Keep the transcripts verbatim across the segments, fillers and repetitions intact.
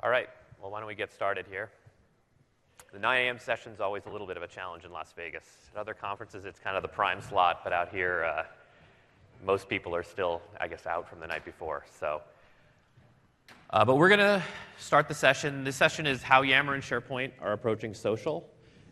All right, well, why don't we get started here? The nine a m session is always a little bit of a challenge in Las Vegas. At other conferences, it's kind of the prime slot, but out here, uh, most people are still, I guess, out from the night before. So, uh, but we're going to start the session. This session is how Yammer and SharePoint are approaching social.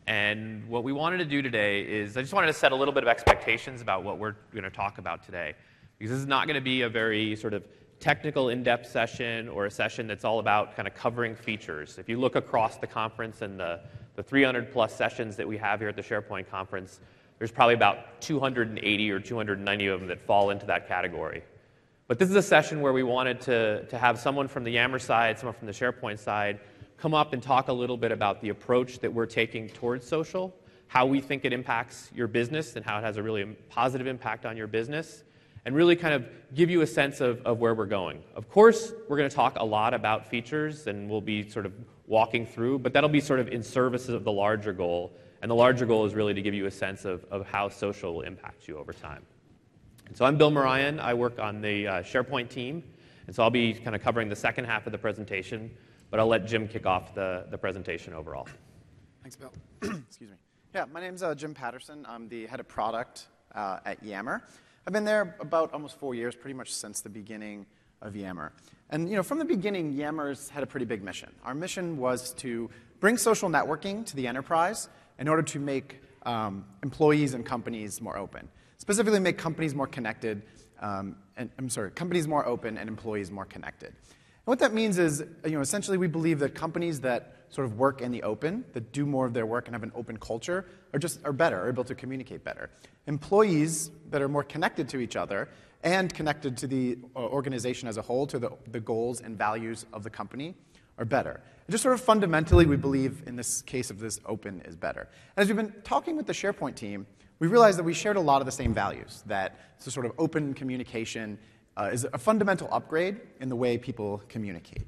And what we wanted to do today is, I just wanted to set a little bit of expectations about what we're going to talk about today. Because this is not going to be a very sort of technical, in-depth session or a session that's all about kind of covering features. If you look across the conference and the, the three hundred plus sessions that we have here at the SharePoint conference, there's probably about two hundred eighty or two hundred ninety of them that fall into that category. But this is a session where we wanted to, to have someone from the Yammer side, someone from the SharePoint side, come up and talk a little bit about the approach that we're taking towards social, how we think it impacts your business and how it has a really positive impact on your business, and really kind of give you a sense of, of where we're going. Of course, we're going to talk a lot about features, and we'll be sort of walking through, but that'll be sort of in service of the larger goal, and the larger goal is really to give you a sense of, of how social will impact you over time. And so I'm Bill Morion. I work on the uh, SharePoint team, and so I'll be kind of covering the second half of the presentation, but I'll let Jim kick off the, the presentation overall. Thanks, Bill. Excuse me. Yeah, my name's uh, Jim Patterson. I'm the head of product uh, at Yammer. I've been there about almost four years, pretty much since the beginning of Yammer. And you know, from the beginning, Yammer's had a pretty big mission. Our mission was to bring social networking to the enterprise in order to make um, employees and companies more open. Specifically, make companies more connected, um, and I'm sorry, companies more open and employees more connected. And what that means is, you know, essentially we believe that companies that sort of work in the open, that do more of their work and have an open culture, are just are better, are able to communicate better. Employees that are more connected to each other and connected to the organization as a whole, to the, the goals and values of the company, are better. And just sort of fundamentally, we believe in this case of this open is better. And as we've been talking with the SharePoint team, we realized that we shared a lot of the same values, that this sort of open communication uh, is a fundamental upgrade in the way people communicate.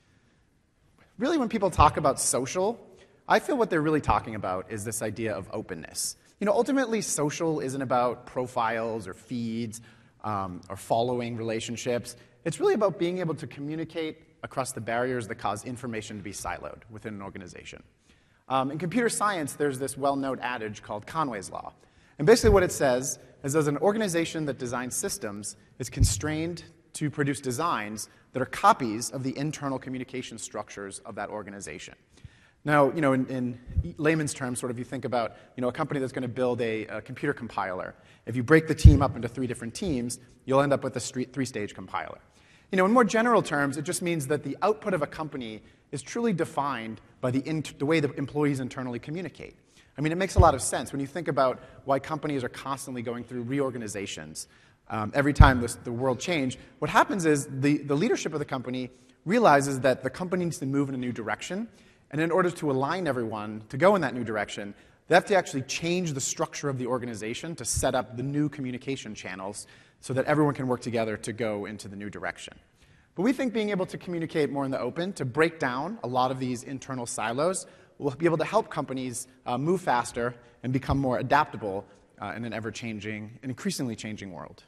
Really, when people talk about social, I feel what they're really talking about is this idea of openness. You know, ultimately, social isn't about profiles or feeds um, or following relationships. It's really about being able to communicate across the barriers that cause information to be siloed within an organization. Um, in computer science, there's this well-known adage called Conway's Law. And basically what it says is that an organization that designs systems is constrained to produce designs that are copies of the internal communication structures of that organization. Now, you know, in, in layman's terms, sort of you think about, you know, a company that's going to build a, a computer compiler. If you break the team up into three different teams, you'll end up with a three-stage compiler. You know, in more general terms, it just means that the output of a company is truly defined by the, int- the way the employees internally communicate. I mean, it makes a lot of sense when you think about why companies are constantly going through reorganizations. Um, every time this, the world changes, what happens is the, the leadership of the company realizes that the company needs to move in a new direction, and in order to align everyone to go in that new direction, they have to actually change the structure of the organization to set up the new communication channels so that everyone can work together to go into the new direction. But we think being able to communicate more in the open, to break down a lot of these internal silos, will be able to help companies uh, move faster and become more adaptable uh, in an ever-changing, an increasingly changing world.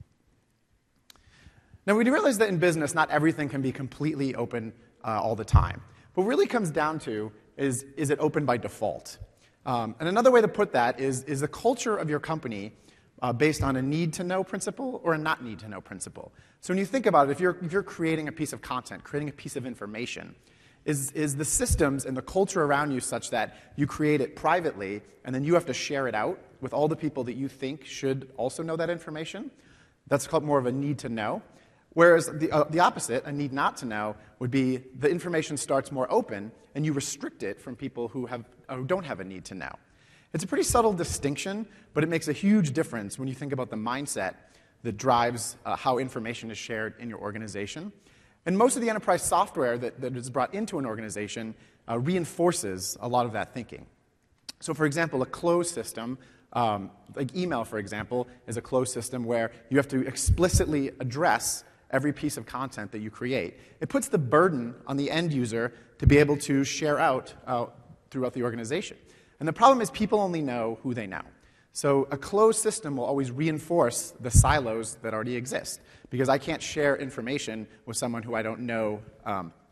Now, we do realize that in business, not everything can be completely open uh, all the time. What really comes down to is, is it open by default? Um, and another way to put that is, is the culture of your company uh, based on a need-to-know principle or a not-need-to-know principle. So when you think about it, if you're, if you're creating a piece of content, creating a piece of information, is, is the systems and the culture around you such that you create it privately and then you have to share it out with all the people that you think should also know that information? That's called more of a need-to-know. Whereas the, uh, the opposite, a need not to know, would be the information starts more open and you restrict it from people who, have, who don't have a need to know. It's a pretty subtle distinction, but it makes a huge difference when you think about the mindset that drives uh, how information is shared in your organization. And most of the enterprise software that, that is brought into an organization uh, reinforces a lot of that thinking. So for example, a closed system, um, like email, for example, is a closed system where you have to explicitly address every piece of content that you create. It puts the burden on the end user to be able to share out uh, throughout the organization. And the problem is people only know who they know. So a closed system will always reinforce the silos that already exist, because I can't share information with someone who I don't know um,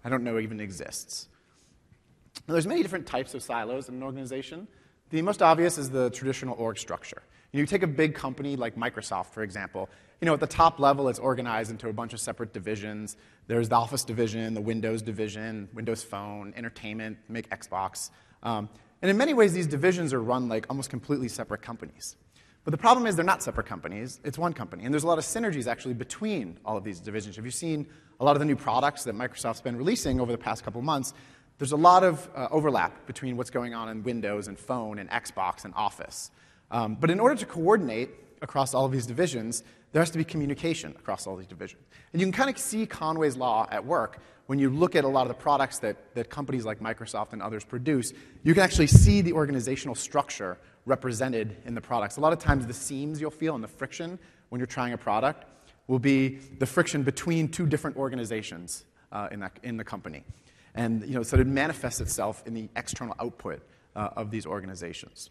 I don't know even exists. Now, there's many different types of silos in an organization. The most obvious is the traditional org structure. You take a big company like Microsoft, for example. You know, at the top level, it's organized into a bunch of separate divisions. There's the Office division, the Windows division, Windows Phone, Entertainment, make Xbox. Um, and in many ways, these divisions are run like almost completely separate companies. But the problem is they're not separate companies. It's one company. And there's a lot of synergies, actually, between all of these divisions. Have you seen a lot of the new products that Microsoft's been releasing over the past couple of months? There's a lot of uh, overlap between what's going on in Windows and Phone and Xbox and Office. Um, but in order to coordinate across all of these divisions, there has to be communication across all these divisions. And you can kind of see Conway's Law at work when you look at a lot of the products that, that companies like Microsoft and others produce. You can actually see the organizational structure represented in the products. A lot of times the seams you'll feel and the friction when you're trying a product will be the friction between two different organizations uh, in, that, in the company. And you know, so it manifests itself in the external output uh, of these organizations.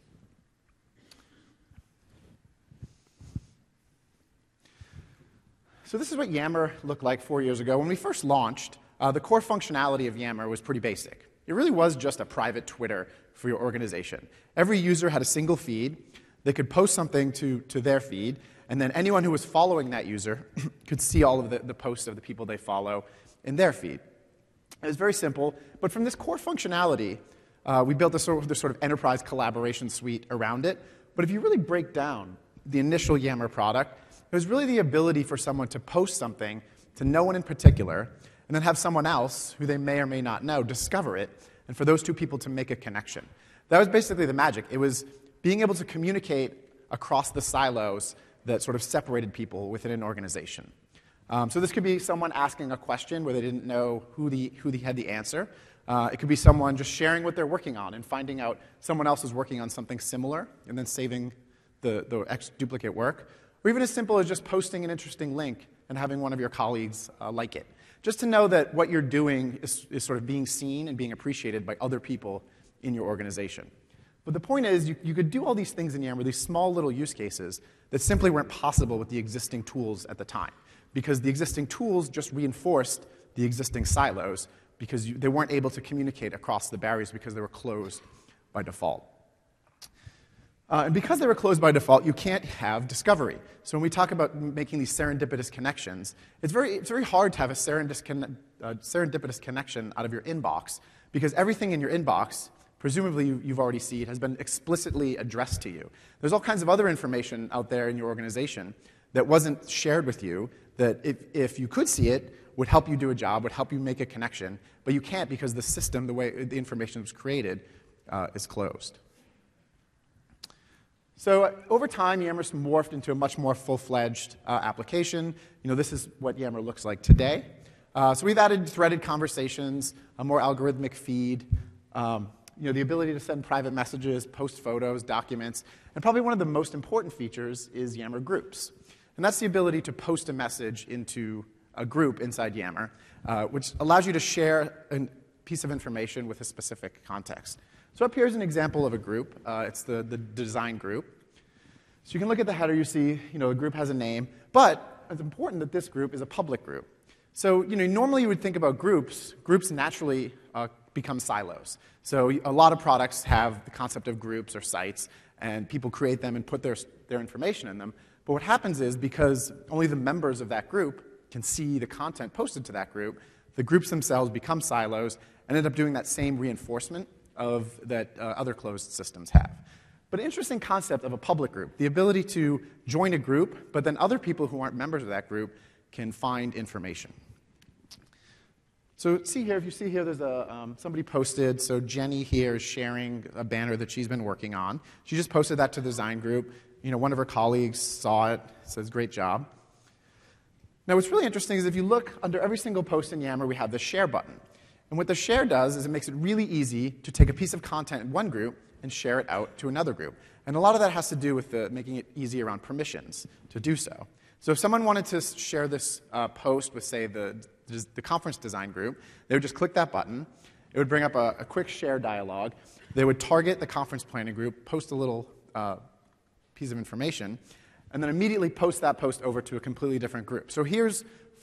So this is what Yammer looked like four years ago. When we first launched, uh, the core functionality of Yammer was pretty basic. It really was just a private Twitter for your organization. Every user had a single feed. They could post something to, to their feed, and then anyone who was following that user could see all of the, the posts of the people they follow in their feed. It was very simple, but from this core functionality, uh, we built this sort, of, this sort of enterprise collaboration suite around it. But if you really break down the initial Yammer product, it was really the ability for someone to post something to no one in particular, and then have someone else, who they may or may not know, discover it, and for those two people to make a connection. That was basically the magic. It was being able to communicate across the silos that sort of separated people within an organization. Um, so this could be someone asking a question where they didn't know who, the, who the, had the answer. Uh, it could be someone just sharing what they're working on and finding out someone else is working on something similar and then saving the, the ex- duplicate work. Or even as simple as just posting an interesting link and having one of your colleagues uh, like it. Just to know that what you're doing is, is sort of being seen and being appreciated by other people in your organization. But the point is, you, you could do all these things in Yammer, these small little use cases that simply weren't possible with the existing tools at the time. Because the existing tools just reinforced the existing silos because you, they weren't able to communicate across the barriers because they were closed by default. Uh, and because they were closed by default, you can't have discovery. So when we talk about making these serendipitous connections, it's very, it's very hard to have a serendipitous, con- uh, serendipitous connection out of your inbox because everything in your inbox, presumably you, you've already seen, has been explicitly addressed to you. There's all kinds of other information out there in your organization that wasn't shared with you that if, if you could see it, would help you do a job, would help you make a connection, but you can't because the system, the way the information was created, uh, is closed. So uh, over time, Yammer's morphed into a much more full-fledged uh, application. You know, this is what Yammer looks like today. Uh, so we've added threaded conversations, a more algorithmic feed, um, you know, the ability to send private messages, post photos, documents, and probably one of the most important features is Yammer Groups. And that's the ability to post a message into a group inside Yammer, uh, which allows you to share a piece of information with a specific context. So up here is an example of a group. Uh, it's the, the design group. So you can look at the header, you see, you know, the group has a name, but it's important that this group is a public group. So, you know, normally you would think about groups. Groups naturally uh, become silos. So a lot of products have the concept of groups or sites, and people create them and put their, their information in them. But what happens is, because only the members of that group can see the content posted to that group, the groups themselves become silos and end up doing that same reinforcement of that uh, other closed systems have. But an interesting concept of a public group, the ability to join a group, but then other people who aren't members of that group can find information. So see here, if you see here, there's a, um, somebody posted, so Jenny here is sharing a banner that she's been working on. She just posted that to the design group. You know, one of her colleagues saw it, says, great job. Now what's really interesting is if you look under every single post in Yammer, we have the share button. And what the share does is it makes it really easy to take a piece of content in one group and share it out to another group. And a lot of that has to do with the, making it easy around permissions to do so. So if someone wanted to share this uh, post with, say, the, the conference design group, they would just click that button. It would bring up a, a quick share dialog. They would target the conference planning group, post a little uh, piece of information, and then immediately post that post over to a completely different group. So here's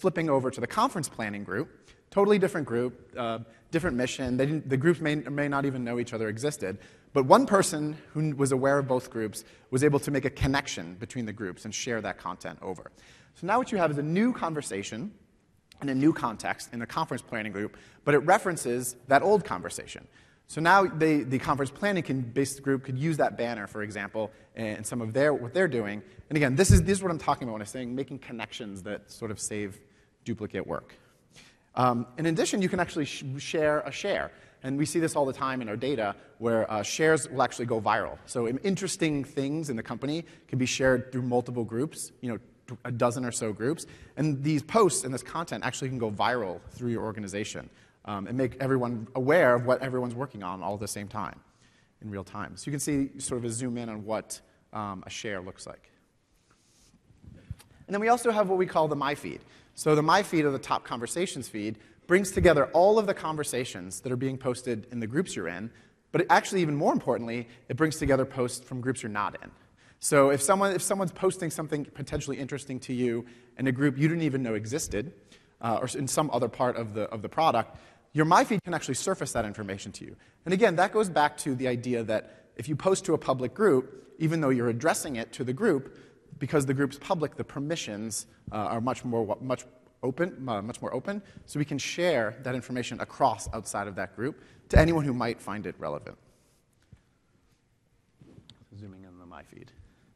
flipping over to the conference planning group, totally different group, uh, different mission. They didn't, the groups may, may not even know each other existed. But one person who was aware of both groups was able to make a connection between the groups and share that content over. So now what you have is a new conversation in a new context in the conference planning group, but it references that old conversation. So now they, the conference planning can, based group could use that banner, for example, in some of their, what they're doing. And again, this is, this is what I'm talking about when I'm saying making connections that sort of save duplicate work. Um, in addition, you can actually sh share a share. And we see this all the time in our data where uh, shares will actually go viral. So interesting things in the company can be shared through multiple groups, you know, a dozen or so groups. And these posts and this content actually can go viral through your organization um, and make everyone aware of what everyone's working on all at the same time, in real time. So you can see sort of a zoom in on what um, a share looks like. And then we also have what we call the My Feed. So the My Feed, or the top conversations feed, brings together all of the conversations that are being posted in the groups you're in, but it actually, even more importantly, it brings together posts from groups you're not in. So if, someone, if someone's posting something potentially interesting to you in a group you didn't even know existed, uh, or in some other part of the, of the product, your My Feed can actually surface that information to you. And again, that goes back to the idea that if you post to a public group, even though you're addressing it to the group, because the group's public, the permissions uh, are much more, much open, uh, much more open, so we can share that information across outside of that group to anyone who might find it relevant. Zooming in the My Feed.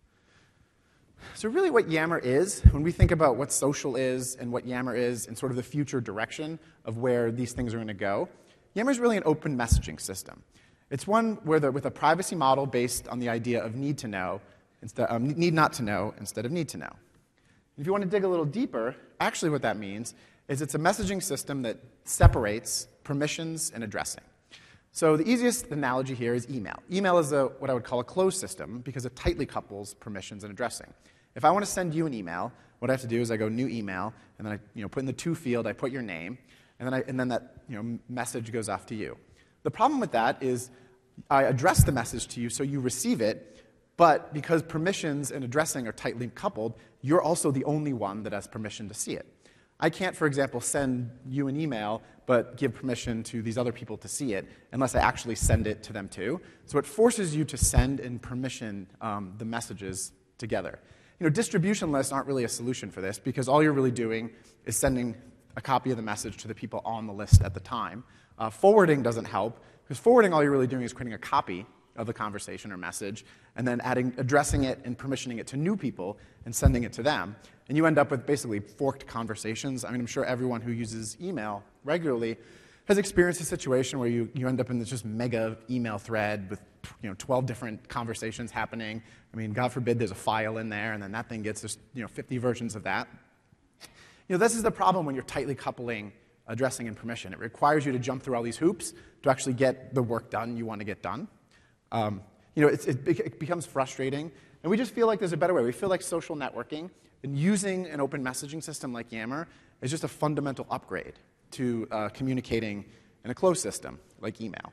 So really what Yammer is, when we think about what social is and what Yammer is and sort of the future direction of where these things are going to go, Yammer is really an open messaging system. It's one where the, with a privacy model based on the idea of need to know, instead, um, need not to know instead of need to know. If you want to dig a little deeper, actually what that means is it's a messaging system that separates permissions and addressing. So the easiest analogy here is email. Email is a, what I would call a closed system because it tightly couples permissions and addressing. If I want to send you an email, what I have to do is I go new email, and then I you know, put in the to field, I put your name, and then, I, and then that you know, message goes off to you. The problem with that is I address the message to you so you receive it, but because permissions and addressing are tightly coupled, you're also the only one that has permission to see it. I can't, for example, send you an email but give permission to these other people to see it unless I actually send it to them too. So it forces you to send and permission um, the messages together. You know, distribution lists aren't really a solution for this because all you're really doing is sending a copy of the message to the people on the list at the time. Uh, forwarding doesn't help because forwarding, all you're really doing is creating a copy of the conversation or message, and then adding, addressing it and permissioning it to new people and sending it to them. And you end up with basically forked conversations. I mean, I'm sure everyone who uses email regularly has experienced a situation where you, you end up in this just mega email thread with you know, twelve different conversations happening. I mean, God forbid there's a file in there, and then that thing gets just you know, fifty versions of that. You know, this is the problem when you're tightly coupling addressing and permission. It requires you to jump through all these hoops to actually get the work done you want to get done. Um, you know, it's, it, it becomes frustrating, and we just feel like there's a better way. We feel like social networking and using an open messaging system like Yammer is just a fundamental upgrade to uh, communicating in a closed system like email.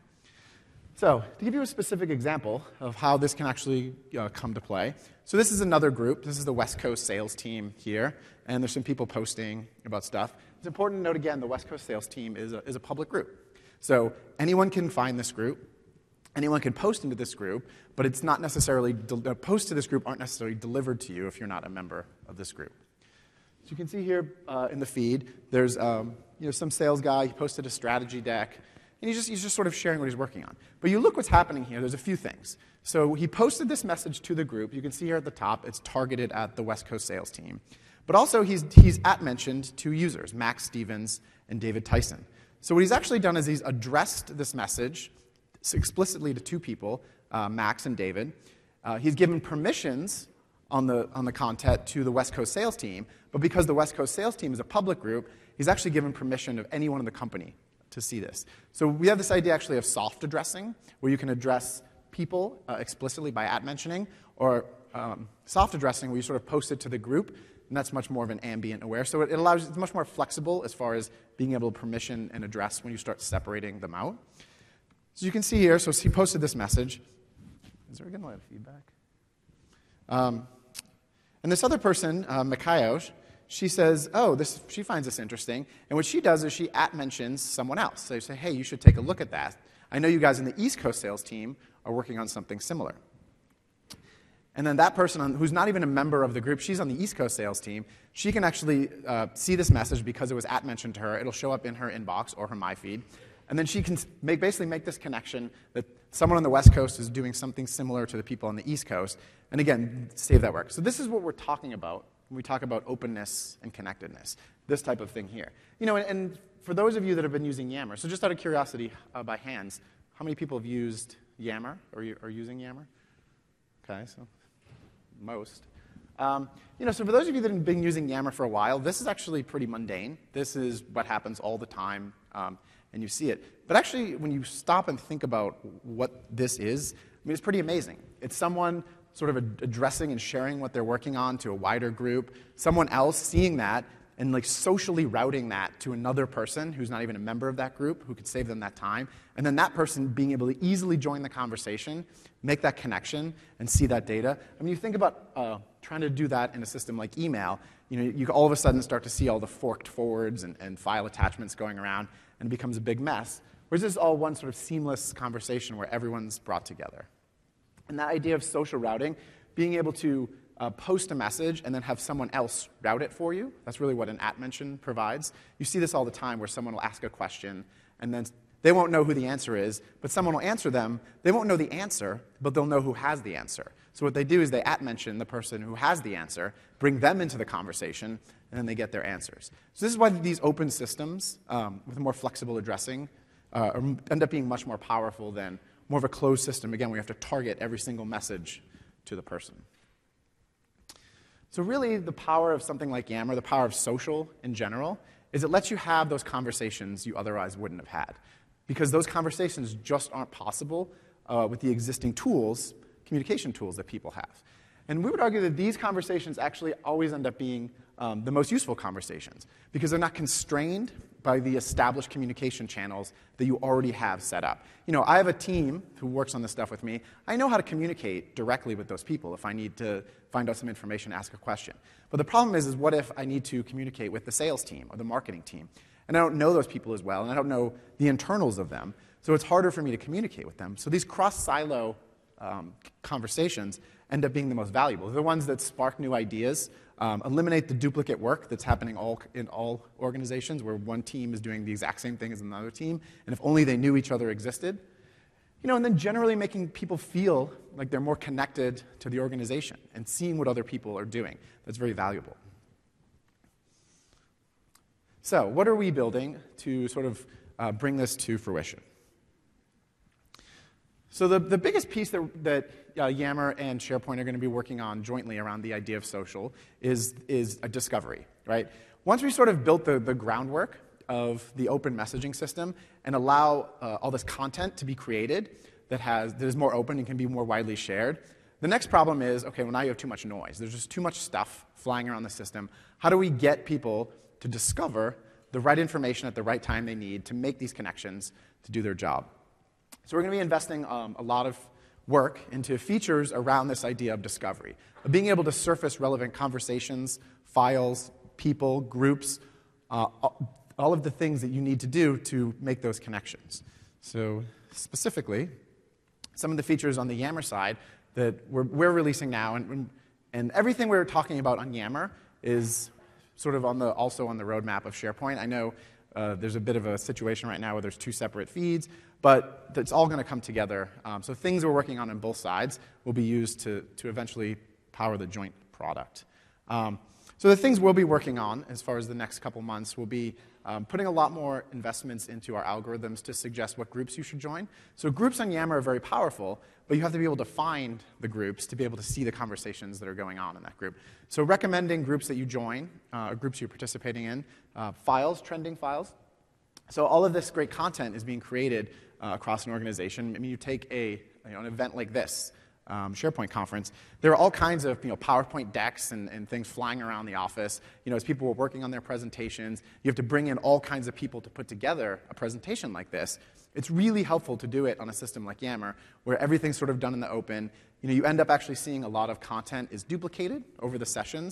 So to give you a specific example of how this can actually uh, come to play, so this is another group. This is the West Coast sales team here, and there's some people posting about stuff. It's important to note again, the West Coast sales team is a, is a public group. So anyone can find this group. Anyone can post into this group, but it's not necessarily, uh, posts to this group aren't necessarily delivered to you if you're not a member of this group. So you can see here uh, in the feed, there's um, you know, some sales guy, he posted a strategy deck, and he's just, he's just sort of sharing what he's working on. But you look what's happening here, there's a few things. So he posted this message to the group. You can see here at the top, it's targeted at the West Coast sales team. But also he's, he's at-mentioned two users, Max Stevens and David Tyson. So what he's actually done is he's addressed this message explicitly to two people, uh, Max and David. Uh, he's given permissions on the, on the content to the West Coast sales team, but because the West Coast sales team is a public group, he's actually given permission of anyone in the company to see this. So we have this idea actually of soft addressing, where you can address people uh, explicitly by at-mentioning, or um, soft addressing where you sort of post it to the group, and that's much more of an ambient aware. So it, it allows, it's much more flexible as far as being able to permission and address when you start separating them out. So you can see here, so he posted this message. Is there getting a lot of feedback? Um, and this other person, uh, Mikhail, she says, oh, this, she finds this interesting. And what she does is she at-mentions someone else. So you say, hey, you should take a look at that. I know you guys in the East Coast sales team are working on something similar. And then that person on, who's not even a member of the group, she's on the East Coast sales team, she can actually uh, see this message because it was at-mentioned to her. It'll show up in her inbox or her My Feed. And then she can make, basically make this connection that someone on the West Coast is doing something similar to the people on the East Coast. And again, save that work. So this is what we're talking about when we talk about openness and connectedness, this type of thing here. You know, and, and for those of you that have been using Yammer, so just out of curiosity, uh, by hands, how many people have used Yammer or you, are using Yammer? Okay, so most. Um, you know, so for those of you that have been using Yammer for a while, this is actually pretty mundane. This is what happens all the time, um, and you see it. But actually, when you stop and think about what this is, I mean, it's pretty amazing. It's someone sort of addressing and sharing what they're working on to a wider group, someone else seeing that and like socially routing that to another person who's not even a member of that group who could save them that time, and then that person being able to easily join the conversation, make that connection, and see that data. I mean, you think about uh, trying to do that in a system like email, you know, you all of a sudden start to see all the forked forwards and, and file attachments going around, and it becomes a big mess. Whereas this is all one sort of seamless conversation where everyone's brought together. And that idea of social routing, being able to uh, post a message and then have someone else route it for you, that's really what an at-mention provides. You see this all the time where someone will ask a question, and then they won't know who the answer is, but someone will answer them. They won't know the answer, but they'll know who has the answer. So what they do is they at-mention the person who has the answer, bring them into the conversation, and then they get their answers. So this is why these open systems um, with more flexible addressing uh, end up being much more powerful than more of a closed system. Again, we have to target every single message to the person. So really, the power of something like Yammer, the power of social in general, is it lets you have those conversations you otherwise wouldn't have had. Because those conversations just aren't possible uh, with the existing tools, communication tools that people have. And we would argue that these conversations actually always end up being um, the most useful conversations, because they're not constrained by the established communication channels that you already have set up. You know, I have a team who works on this stuff with me. I know how to communicate directly with those people if I need to find out some information, ask a question. But the problem is, is what if I need to communicate with the sales team or the marketing team? And I don't know those people as well, and I don't know the internals of them, so it's harder for me to communicate with them. So these cross-silo um, conversations end up being the most valuable. They're the ones that spark new ideas, um, eliminate the duplicate work that's happening all in all organizations where one team is doing the exact same thing as another team, and if only they knew each other existed. You know, and then generally making people feel like they're more connected to the organization and seeing what other people are doing. That's very valuable. So what are we building to sort of uh, bring this to fruition? So the, the biggest piece that, that uh, Yammer and SharePoint are going to be working on jointly around the idea of social is, is a discovery, right? Once we sort of built the, the groundwork of the open messaging system and allow uh, all this content to be created that, has, that is more open and can be more widely shared, the next problem is, okay, well, now you have too much noise. There's just too much stuff flying around the system. How do we get people to discover the right information at the right time they need to make these connections to do their job? So we're going to be investing um, a lot of work into features around this idea of discovery, of being able to surface relevant conversations, files, people, groups, uh, all of the things that you need to do to make those connections. So specifically, some of the features on the Yammer side that we're, we're releasing now, and, and everything we're talking about on Yammer is sort of on the, also on the roadmap of SharePoint. I know uh, there's a bit of a situation right now where there's two separate feeds, but it's all going to come together. Um, so things we're working on on both sides will be used to, to eventually power the joint product. Um, so the things we'll be working on as far as the next couple months will be um, putting a lot more investments into our algorithms to suggest what groups you should join. So groups on Yammer are very powerful, but you have to be able to find the groups to be able to see the conversations that are going on in that group. So recommending groups that you join, uh, or groups you're participating in, uh, files, trending files. So all of this great content is being created uh, across an organization. I mean, you take a, you know, an event like this, um, SharePoint conference, there are all kinds of, you know, PowerPoint decks and, and things flying around the office. You know, as people were working on their presentations, you have to bring in all kinds of people to put together a presentation like this. It's really helpful to do it on a system like Yammer, where everything's sort of done in the open. You know, you end up actually seeing a lot of content is duplicated over the sessions.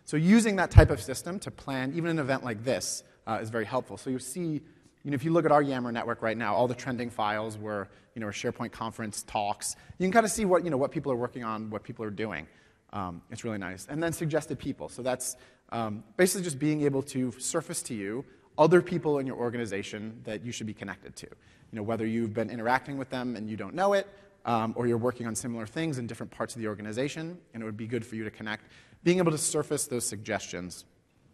So using that type of system to plan even an event like this uh, is very helpful. So you see, you know, if you look at our Yammer network right now, all the trending files were, you know, SharePoint conference talks. You can kind of see what, you know, what people are working on, what people are doing. Um, it's really nice. And then suggested people. So that's um, basically just being able to surface to you other people in your organization that you should be connected to. You know, whether you've been interacting with them and you don't know it, um, or you're working on similar things in different parts of the organization, and it would be good for you to connect. Being able to surface those suggestions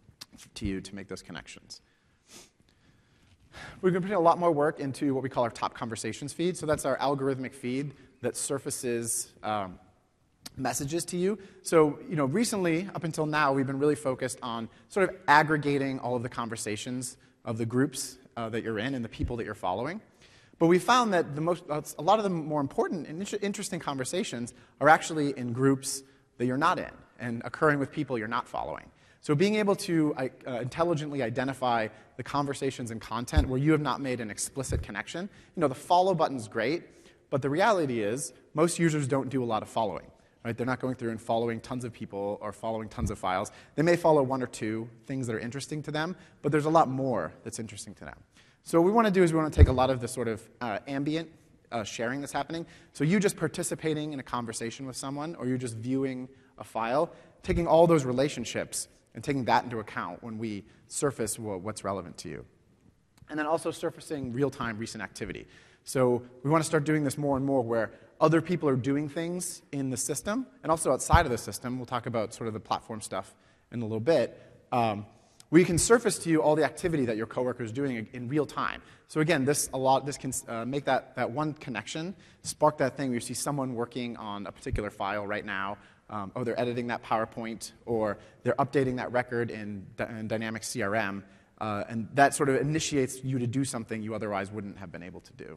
to you to make those connections. We're going to put a lot more work into what we call our top conversations feed. So that's our algorithmic feed that surfaces um, messages to you. So, you know, recently, up until now, we've been really focused on sort of aggregating all of the conversations of the groups uh, that you're in and the people that you're following. But we found that the most, a lot of the more important and interesting conversations are actually in groups that you're not in and occurring with people you're not following. So being able to uh, intelligently identify the conversations and content where you have not made an explicit connection. You know, the follow button's great, but the reality is most users don't do a lot of following. Right? They're not going through and following tons of people or following tons of files. They may follow one or two things that are interesting to them, but there's a lot more that's interesting to them. So what we want to do is we want to take a lot of the sort of uh, ambient uh, sharing that's happening. So you just participating in a conversation with someone, or you're just viewing a file, taking all those relationships and taking that into account when we surface what's relevant to you. And then also surfacing real-time recent activity. So we want to start doing this more and more where other people are doing things in the system, and also outside of the system. We'll talk about sort of the platform stuff in a little bit. Um, we can surface to you all the activity that your coworker is doing in real time. So again, this a lot. This can uh, make that, that one connection, spark that thing where you see someone working on a particular file right now, um, or they're editing that PowerPoint, or they're updating that record in, in Dynamics C R M, uh, and that sort of initiates you to do something you otherwise wouldn't have been able to do.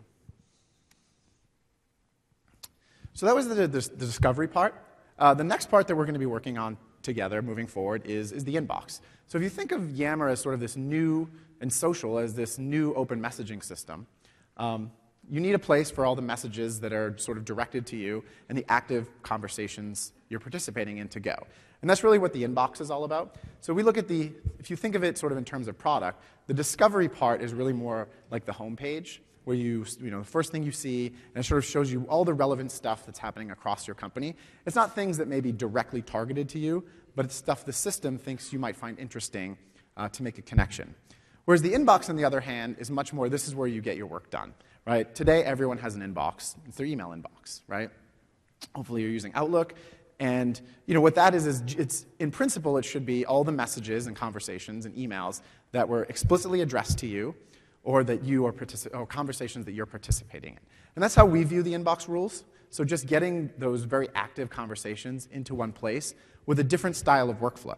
So that was the, the, the discovery part. Uh, the next part that we're going to be working on together moving forward is, is the inbox. So if you think of Yammer as sort of this new, and social as this new open messaging system, um, you need a place for all the messages that are sort of directed to you and the active conversations you're participating in to go. And that's really what the inbox is all about. So we look at the, if you think of it sort of in terms of product, the discovery part is really more like the home page, where you, you know, the first thing you see, and it sort of shows you all the relevant stuff that's happening across your company. It's not things that may be directly targeted to you, but it's stuff the system thinks you might find interesting uh, to make a connection. Whereas the inbox, on the other hand, is much more, this is where you get your work done, right? Today, everyone has an inbox. It's their email inbox, right? Hopefully you're using Outlook. And you know what that is, is it's, in principle, it should be all the messages and conversations and emails that were explicitly addressed to you, or that you are partici- or conversations that you're participating in. And that's how we view the inbox rules. So just getting those very active conversations into one place with a different style of workflow.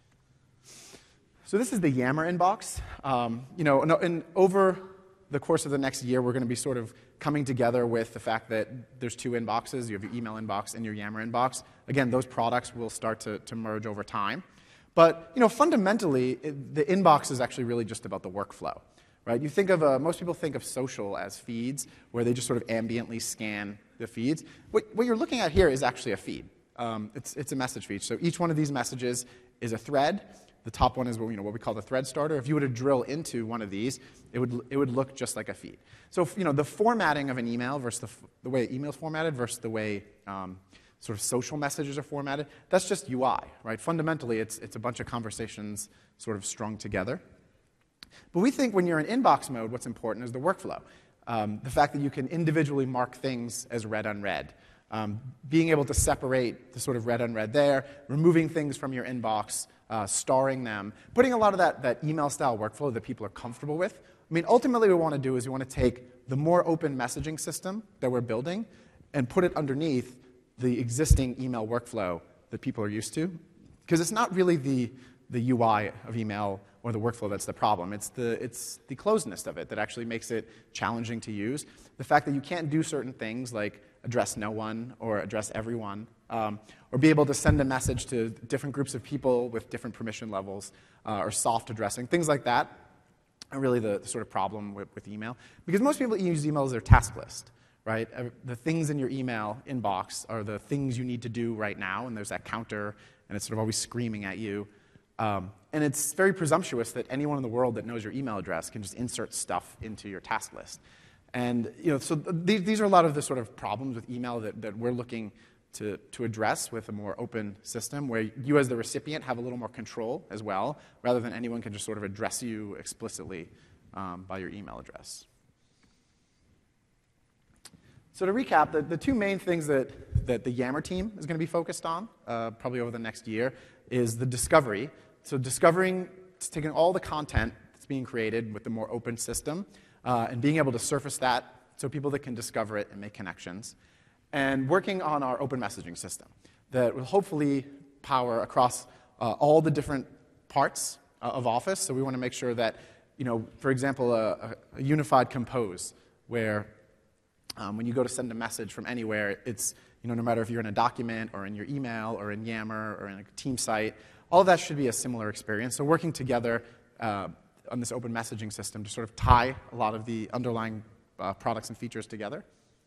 So this is the Yammer inbox. Um, you know, and, and over the course of the next year, we're going to be sort of coming together with the fact that there's two inboxes. You have your email inbox and your Yammer inbox. Again, those products will start to, to merge over time. But you know, fundamentally, it, the inbox is actually really just about the workflow. Right? You think of, uh, most people think of social as feeds, where they just sort of ambiently scan the feeds. What, what you're looking at here is actually a feed. Um, it's, it's a message feed. So each one of these messages is a thread. The top one is what, you know, what we call the thread starter. If you were to drill into one of these, it would, it would look just like a feed. So you know, the formatting of an email versus the, the way email is formatted versus the way um, sort of social messages are formatted, that's just U I. Right? Fundamentally, it's, it's a bunch of conversations sort of strung together. But we think when you're in inbox mode, what's important is the workflow. Um, the fact that you can individually mark things as read unread. Um, being able to separate the sort of read unread there, removing things from your inbox, uh, starring them, putting a lot of that, that email-style workflow that people are comfortable with. I mean, ultimately what we want to do is we want to take the more open messaging system that we're building and put it underneath the existing email workflow that people are used to. Because it's not really the, the U I of email or the workflow that's the problem. It's the, it's the closedness of it that actually makes it challenging to use. The fact that you can't do certain things like address no one or address everyone, um, or be able to send a message to different groups of people with different permission levels, uh, or soft addressing, things like that are really the, the sort of problem with, with email. Because most people use email as their task list, right? The things in your email inbox are the things you need to do right now, and there's that counter and it's sort of always screaming at you. Um, and it's very presumptuous that anyone in the world that knows your email address can just insert stuff into your task list. And you know, so th- these are a lot of the sort of problems with email that, that we're looking to, to address with a more open system, where you as the recipient have a little more control as well, rather than anyone can just sort of address you explicitly um, by your email address. So to recap, the, the two main things that, that the Yammer team is going to be focused on, uh, probably over the next year, is the discovery. So discovering, taking all the content that's being created with the more open system, uh, and being able to surface that so people that can discover it and make connections, and working on our open messaging system that will hopefully power across uh, all the different parts uh, of Office. So we want to make sure that, you know, for example, a, a unified compose, where um, when you go to send a message from anywhere, it's, you know, no matter if you're in a document or in your email or in Yammer or in a team site, all of that should be a similar experience. So working together uh, on this open messaging system to sort of tie a lot of the underlying uh, products and features together.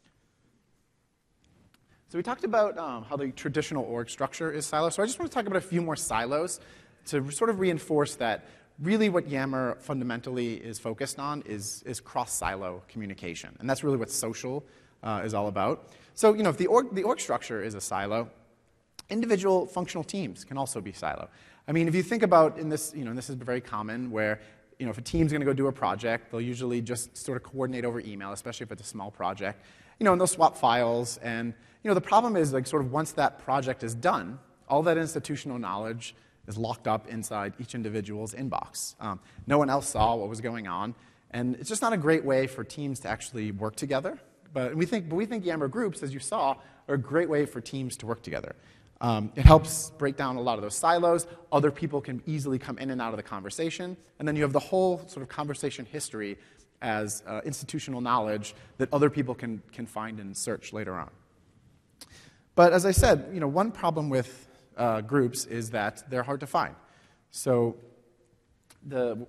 So we talked about um, how the traditional org structure is silos. So I just want to talk about a few more silos to sort of reinforce that really what Yammer fundamentally is focused on is, is cross-silo communication. And that's really what social uh, is all about. So, you know, if the org, the org structure is a silo, individual functional teams can also be silo. I mean, if you think about in this, you know, and this is very common where, you know, if a team's going to go do a project, they'll usually just sort of coordinate over email, especially if it's a small project. You know, and they'll swap files. And, you know, the problem is, like, sort of once that project is done, all that institutional knowledge is locked up inside each individual's inbox. Um, no one else saw what was going on. And it's just not a great way for teams to actually work together. But we think, but we think Yammer groups, as you saw, are a great way for teams to work together. Um, it helps break down a lot of those silos. Other people can easily come in and out of the conversation. And then you have the whole sort of conversation history as uh, institutional knowledge that other people can, can find and search later on. But as I said, you know, one problem with uh, groups is that they're hard to find. So the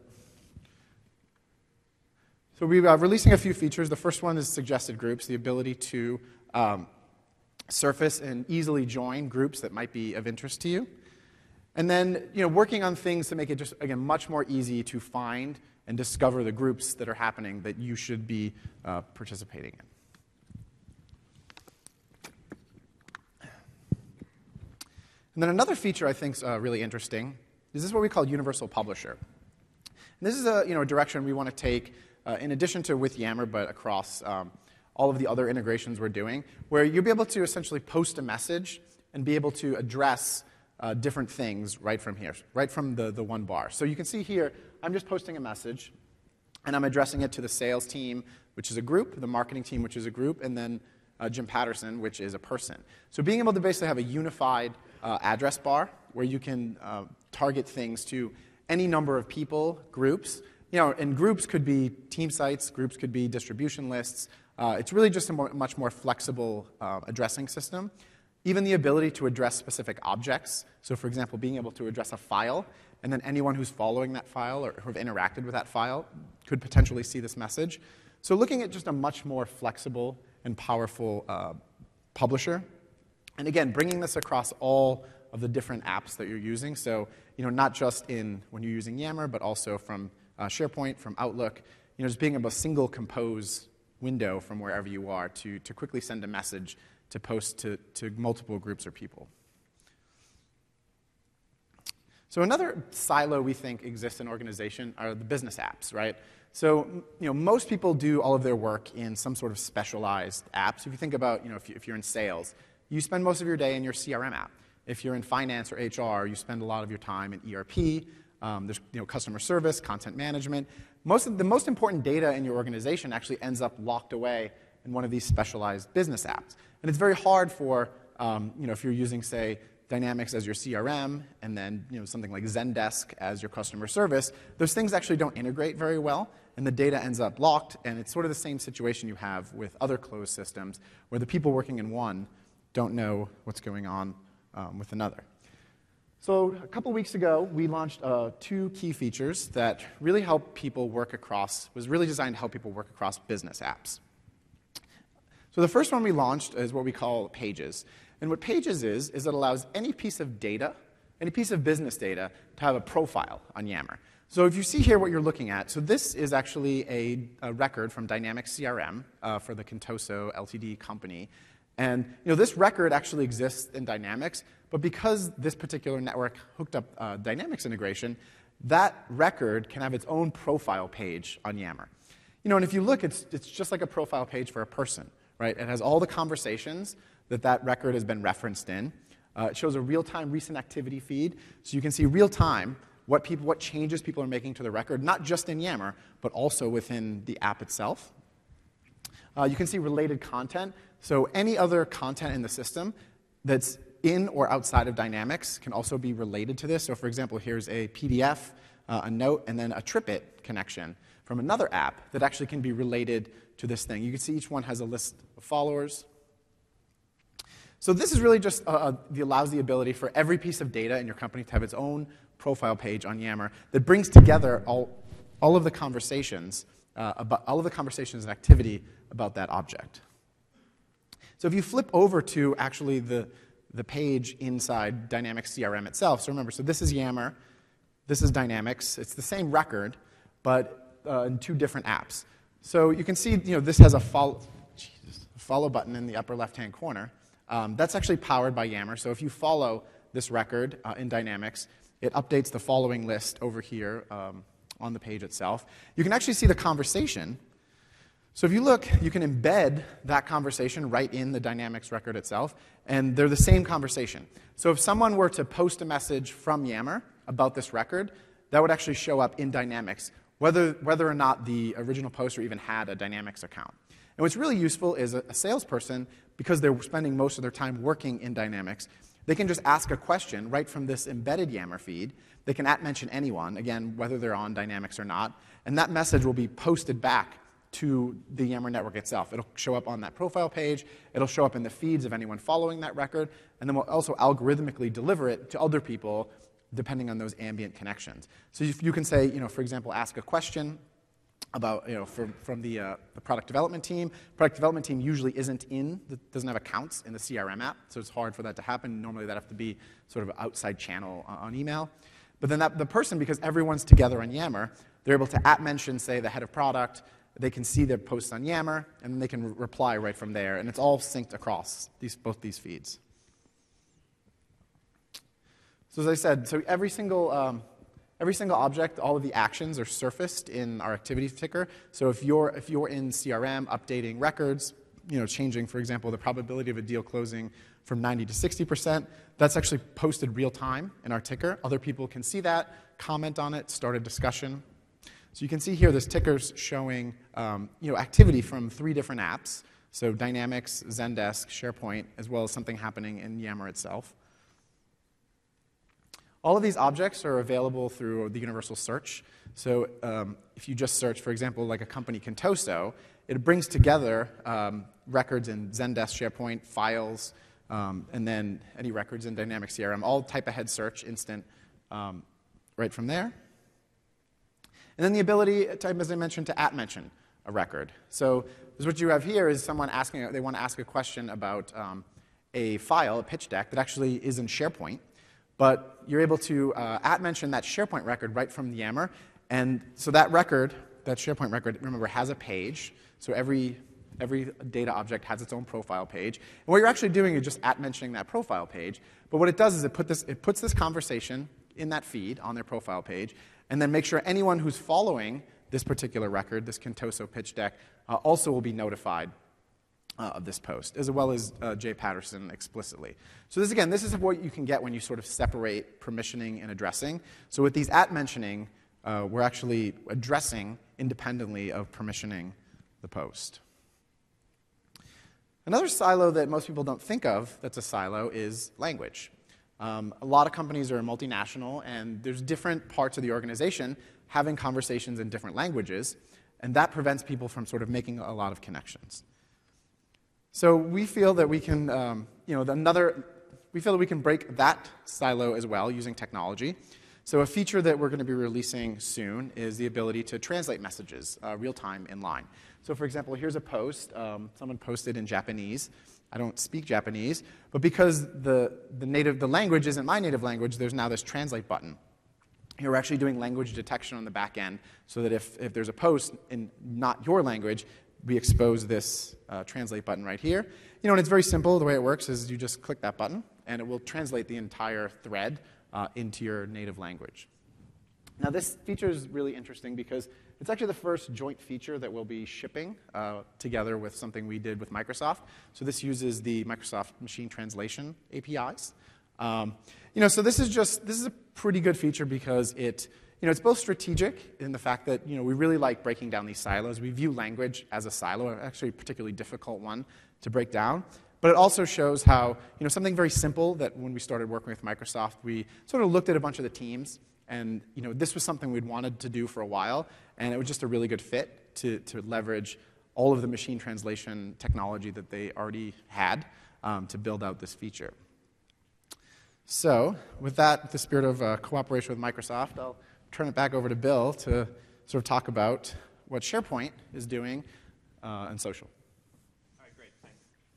so we're uh, releasing a few features. The first one is suggested groups, the ability to um, surface and easily join groups that might be of interest to you. And then, you know, working on things to make it just, again, much more easy to find and discover the groups that are happening that you should be uh, participating in. And then another feature I think is uh, really interesting is this is what we call Universal Publisher. And this is a, you know, a direction we want to take uh, in addition to with Yammer, but across um, all of the other integrations we're doing, where you'll be able to essentially post a message and be able to address uh, different things right from here, right from the, the one bar. So you can see here, I'm just posting a message, and I'm addressing it to the sales team, which is a group, the marketing team, which is a group, and then uh, Jim Patterson, which is a person. So being able to basically have a unified uh, address bar where you can uh, target things to any number of people, groups. You know, and groups could be team sites, groups could be distribution lists. Uh, it's really just a more, much more flexible uh, addressing system. Even the ability to address specific objects. So, for example, being able to address a file, and then anyone who's following that file or who have interacted with that file could potentially see this message. So looking at just a much more flexible and powerful uh, publisher. And again, bringing this across all of the different apps that you're using. So, you know, not just in when you're using Yammer, but also from uh, SharePoint, from Outlook. You know, just being able to single compose window from wherever you are to, to quickly send a message to post to, to multiple groups or people. So another silo we think exists in organization are the business apps, right? So, you know, most people do all of their work in some sort of specialized apps. If you think about, you know, if, you, if you're in sales, you spend most of your day in your C R M app. If you're in finance or H R, you spend a lot of your time in E R P. Um, there's, you know, customer service, content management. Most of the most important data in your organization actually ends up locked away in one of these specialized business apps. And it's very hard for, um, you know, if you're using, say, Dynamics as your C R M, and then, you know, something like Zendesk as your customer service, those things actually don't integrate very well, and the data ends up locked, and it's sort of the same situation you have with other closed systems, where the people working in one don't know what's going on um, with another. So a couple weeks ago, we launched uh, two key features that really help people work across, was really designed to help people work across business apps. So the first one we launched is what we call Pages. And what Pages is, is it allows any piece of data any piece of business data to have a profile on Yammer. So if you see here what you're looking at, so this is actually a, a record from Dynamics C R M uh, for the Contoso Limited company. And you know, this record actually exists in Dynamics, but because this particular network hooked up uh, Dynamics integration, that record can have its own profile page on Yammer. You know, and if you look, it's, it's just like a profile page for a person, right? It has all the conversations that that record has been referenced in. Uh, it shows a real-time recent activity feed, so you can see real-time what people, what changes people are making to the record, not just in Yammer, but also within the app itself. Uh, you can see related content, so any other content in the system that's in or outside of Dynamics can also be related to this. So for example, here's a P D F, uh, a note, and then a TripIt connection from another app that actually can be related to this thing. You can see each one has a list of followers. So this is really just uh, the, allows the ability for every piece of data in your company to have its own profile page on Yammer that brings together all, all of the conversations, uh, about all of the conversations and activity about that object. So if you flip over to actually the, the page inside Dynamics C R M itself, so remember, so this is Yammer, this is Dynamics. It's the same record, but uh, in two different apps. So you can see, you know, this has a follow, Jesus, a follow button in the upper left-hand corner. Um, that's actually powered by Yammer. So if you follow this record uh, in Dynamics, it updates the following list over here um, on the page itself. You can actually see the conversation. So if you look, you can embed that conversation right in the Dynamics record itself, and they're the same conversation. So if someone were to post a message from Yammer about this record, that would actually show up in Dynamics, whether, whether or not the original poster even had a Dynamics account. And what's really useful is a, a salesperson, because they're spending most of their time working in Dynamics, they can just ask a question right from this embedded Yammer feed. They can at mention anyone, again, whether they're on Dynamics or not, and that message will be posted back to the Yammer network itself. It'll show up on that profile page. It'll show up in the feeds of anyone following that record, and then we'll also algorithmically deliver it to other people depending on those ambient connections. So if you can say, you know, for example, ask a question about, you know, from, from the, uh, the product development team. Product development team usually isn't in, doesn't have accounts in the C R M app, so it's hard for that to happen. Normally that have to be sort of an outside channel on email. But then that, the person, because everyone's together on Yammer, they're able to at mention, say, the head of product. They can see their posts on Yammer, and then they can re reply right from there. And it's all synced across these, both these feeds. So as I said, so every single, um, every single object, all of the actions are surfaced in our activity ticker. So if you're, if you're in C R M updating records, you know, changing, for example, the probability of a deal closing from ninety to sixty percent, that's actually posted real time in our ticker. Other people can see that, comment on it, start a discussion. So you can see here this ticker's showing um, you know, activity from three different apps. So Dynamics, Zendesk, SharePoint, as well as something happening in Yammer itself. All of these objects are available through the universal search. So um, if you just search, for example, like a company Contoso, it brings together um, records in Zendesk, SharePoint, files, um, and then any records in Dynamics C R M, all type ahead search, instant, um, right from there. And then the ability, as I mentioned, to at mention a record. So what you have here is someone asking, they want to ask a question about um, a file, a pitch deck, that actually is in SharePoint. But you're able to uh, at mention that SharePoint record right from Yammer. And so that record, that SharePoint record, remember, has a page. So every, every data object has its own profile page. And what you're actually doing is just at mentioning that profile page. But what it does is it, put this, it puts this conversation in that feed on their profile page, and then make sure anyone who's following this particular record, this Contoso pitch deck, uh, also will be notified Uh, of this post, as well as uh, Jay Patterson explicitly. So this, again, this is what you can get when you sort of separate permissioning and addressing. So with these at mentioning, uh, we're actually addressing independently of permissioning the post. Another silo that most people don't think of that's a silo is language. Um, a lot of companies are multinational, and there's different parts of the organization having conversations in different languages, and that prevents people from sort of making a lot of connections. So we feel that we can, um, you know, another, we feel that we can break that silo as well using technology. So a feature that we're going to be releasing soon is the ability to translate messages uh, real-time in line. So for example, here's a post. Um, someone posted in Japanese. I don't speak Japanese, but because the, the, native, the language isn't my native language, there's now this translate button. Here we're actually doing language detection on the back end so that if, if there's a post in not your language, we expose this uh, translate button right here. You know, and it's very simple. The way it works is you just click that button, and it will translate the entire thread uh, into your native language. Now, this feature is really interesting because it's actually the first joint feature that we'll be shipping uh, together with something we did with Microsoft. So this uses the Microsoft Machine Translation A P Is. Um, you know, so this is just this is a pretty good feature because it, you know, it's both strategic in the fact that, you know, we really like breaking down these silos. We view language as a silo, actually a particularly difficult one to break down. But it also shows how, you know, something very simple that when we started working with Microsoft, we sort of looked at a bunch of the teams, and, you know, this was something we'd wanted to do for a while, and it was just a really good fit to, to leverage all of the machine translation technology that they already had um, to build out this feature. So with that, with the spirit of uh, cooperation with Microsoft, I'll turn it back over to Bill to sort of talk about what SharePoint is doing uh, in social. All right, great, thanks.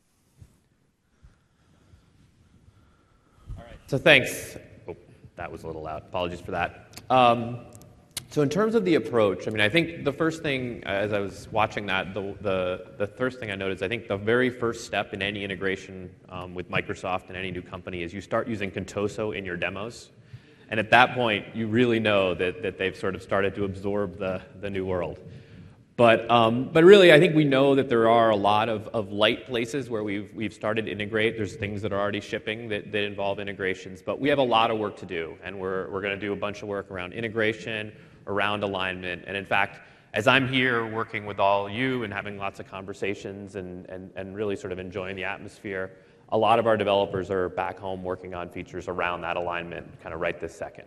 All right, so thanks. Oh, that was a little loud. Apologies for that. Um, so in terms of the approach, I mean, I think the first thing, uh, as I was watching that, the, the, the first thing I noticed, I think the very first step in any integration um, with Microsoft and any new company is you start using Contoso in your demos. And at that point, you really know that, that they've sort of started to absorb the, the new world. But, um, but really, I think we know that there are a lot of, of light places where we've, we've started to integrate. There's things that are already shipping that, that involve integrations. But we have a lot of work to do. And we're, we're going to do a bunch of work around integration, around alignment. And in fact, as I'm here working with all you and having lots of conversations and, and, and really sort of enjoying the atmosphere, a lot of our developers are back home working on features around that alignment kind of right this second.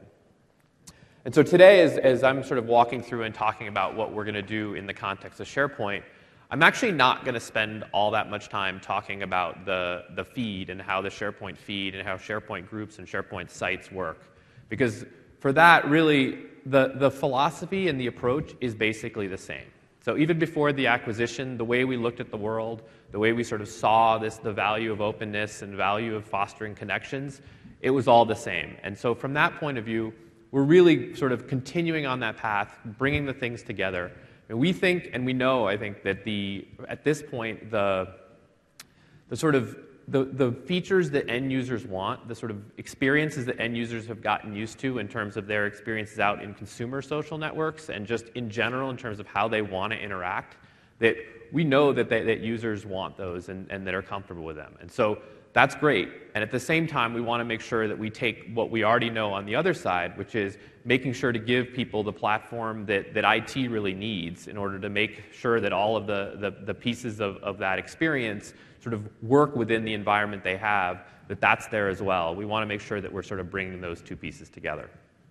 And so today, as, as I'm sort of walking through and talking about what we're going to do in the context of SharePoint, I'm actually not going to spend all that much time talking about the, the feed and how the SharePoint feed and how SharePoint groups and SharePoint sites work. Because for that, really, the, the philosophy and the approach is basically the same. So even before the acquisition, the way we looked at the world, the way we sort of saw this, the value of openness and value of fostering connections, it was all the same. And so from that point of view, we're really sort of continuing on that path, bringing the things together. And we think, and we know, I think, that the at this point, the, the sort of the, the features that end users want, the sort of experiences that end users have gotten used to in terms of their experiences out in consumer social networks and just in general in terms of how they want to interact, that we know that, they, that users want those and, and that are comfortable with them. And so that's great. And at the same time, we want to make sure that we take what we already know on the other side, which is making sure to give people the platform that, that I T really needs in order to make sure that all of the, the, the pieces of, of that experience sort of work within the environment they have, that that's there as well. We want to make sure that we're sort of bringing those two pieces together.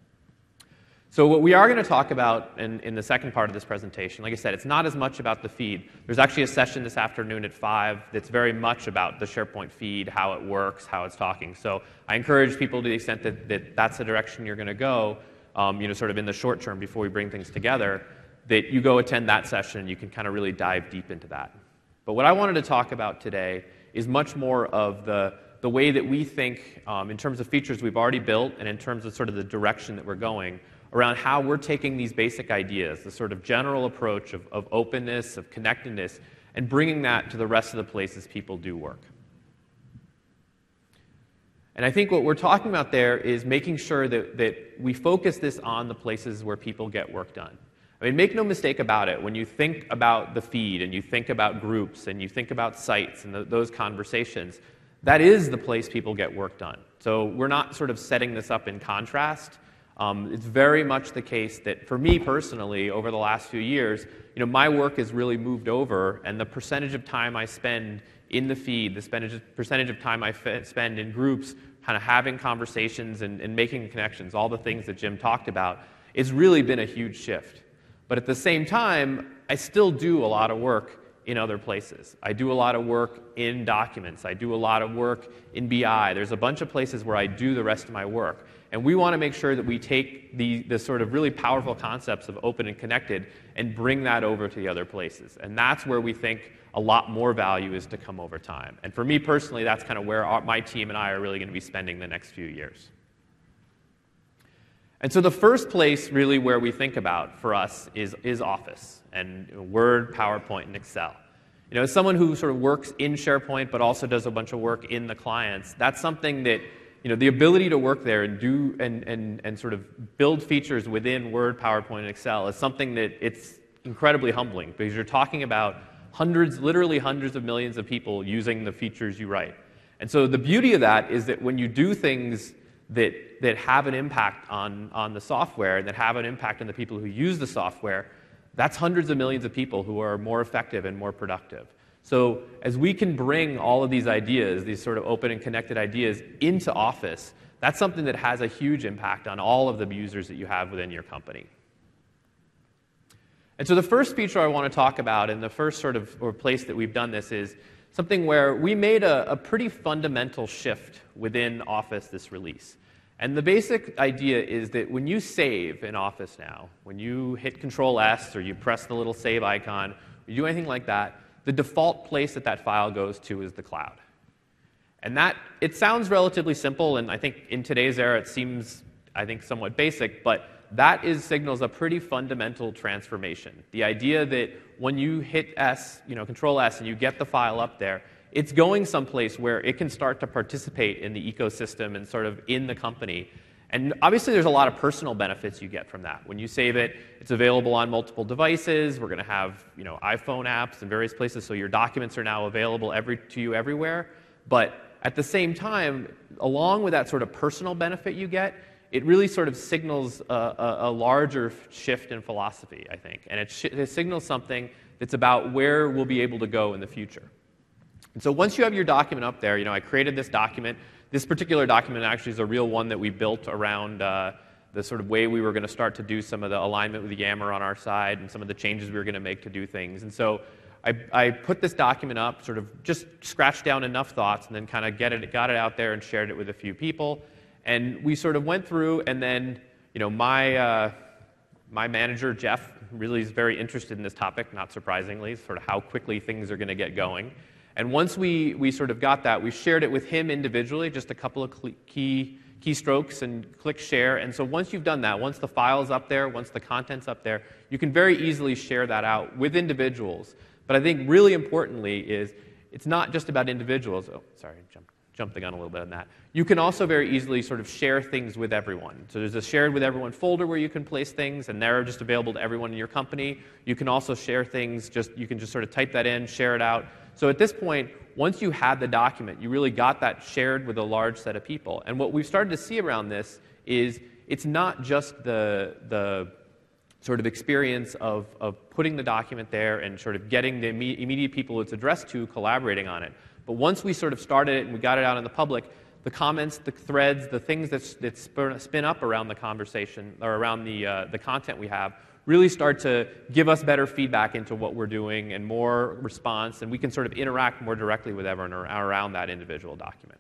So what we are going to talk about in, in the second part of this presentation, like I said, it's not as much about the feed. There's actually a session this afternoon at five that's very much about the SharePoint feed, how it works, how it's talking. So I encourage people to the extent that, that that's the direction you're going to go, um, you know, sort of in the short term before we bring things together, that you go attend that session and you can kind of really dive deep into that. But what I wanted to talk about today is much more of the, the way that we think um, in terms of features we've already built and in terms of sort of the direction that we're going around how we're taking these basic ideas, the sort of general approach of, of openness, of connectedness, and bringing that to the rest of the places people do work. And I think what we're talking about there is making sure that, that we focus this on the places where people get work done. I mean, make no mistake about it, when you think about the feed and you think about groups and you think about sites and the, those conversations, that is the place people get work done. So we're not sort of setting this up in contrast. Um, it's very much the case that for me personally, over the last few years, you know, my work has really moved over, and the percentage of time I spend in the feed, the percentage, percentage of time I f- spend in groups, kind of having conversations and, and making connections, all the things that Jim talked about, it's really been a huge shift. But at the same time, I still do a lot of work in other places. I do a lot of work in documents. I do a lot of work in B I. There's a bunch of places where I do the rest of my work. And we want to make sure that we take the, the sort of really powerful concepts of open and connected and bring that over to the other places. And that's where we think a lot more value is to come over time. And for me personally, that's kind of where our, my team and I are really going to be spending the next few years. And so the first place really where we think about for us is, is Office and Word, PowerPoint, and Excel. You know, as someone who sort of works in SharePoint but also does a bunch of work in the clients, that's something that, you know, the ability to work there and do and, and, and sort of build features within Word, PowerPoint, and Excel is something that it's incredibly humbling because you're talking about hundreds, literally hundreds of millions of people using the features you write. And so the beauty of that is that when you do things that, that have an impact on, on the software and that have an impact on the people who use the software, that's hundreds of millions of people who are more effective and more productive. So as we can bring all of these ideas, these sort of open and connected ideas into Office, that's something that has a huge impact on all of the users that you have within your company. And so the first feature I want to talk about, and the first sort of or place that we've done this, is something where we made a, a pretty fundamental shift within Office this release. And the basic idea is that when you save in Office now, when you hit Control S or you press the little save icon, or you do anything like that, the default place that that file goes to is the cloud. And that, it sounds relatively simple, and I think in today's era it seems, I think, somewhat basic, but that is, signals a pretty fundamental transformation. The idea that when you hit S, you know, Control S, and you get the file up there, it's going someplace where it can start to participate in the ecosystem and sort of in the company. And obviously there's a lot of personal benefits you get from that. When you save it, it's available on multiple devices. We're going to have, you know, iPhone apps in various places, so your documents are now available every, to you everywhere. But at the same time, along with that sort of personal benefit you get, it really sort of signals a, a, a larger shift in philosophy, I think. And it, sh- it signals something that's about where we'll be able to go in the future. And so once you have your document up there, you know, I created this document. This particular document actually is a real one that we built around uh, the sort of way we were going to start to do some of the alignment with Yammer on our side and some of the changes we were going to make to do things. And so I, I put this document up, sort of just scratched down enough thoughts, and then kind of get it, got it out there and shared it with a few people. And we sort of went through, and then, you know, my uh, my manager, Jeff, really is very interested in this topic, not surprisingly, sort of how quickly things are going to get going. And once we, we sort of got that, we shared it with him individually, just a couple of key keystrokes and click share. And so once you've done that, once the file's up there, once the content's up there, you can very easily share that out with individuals. But I think really importantly is it's not just about individuals. Oh, sorry, jumped. Jump the gun a little bit on that. You can also very easily sort of share things with everyone. So there's a shared with everyone folder where you can place things, and they're just available to everyone in your company. You can also share things, just you can just sort of type that in, share it out. So at this point, once you had the document, you really got that shared with a large set of people. And what we've started to see around this is it's not just the, the sort of experience of, of putting the document there and sort of getting the imme- immediate people it's addressed to collaborating on it. But once we sort of started it and we got it out in the public, the comments, the threads, the things that, that spin, spin up around the conversation or around the, uh, the content we have really start to give us better feedback into what we're doing and more response, and we can sort of interact more directly with everyone around that individual document.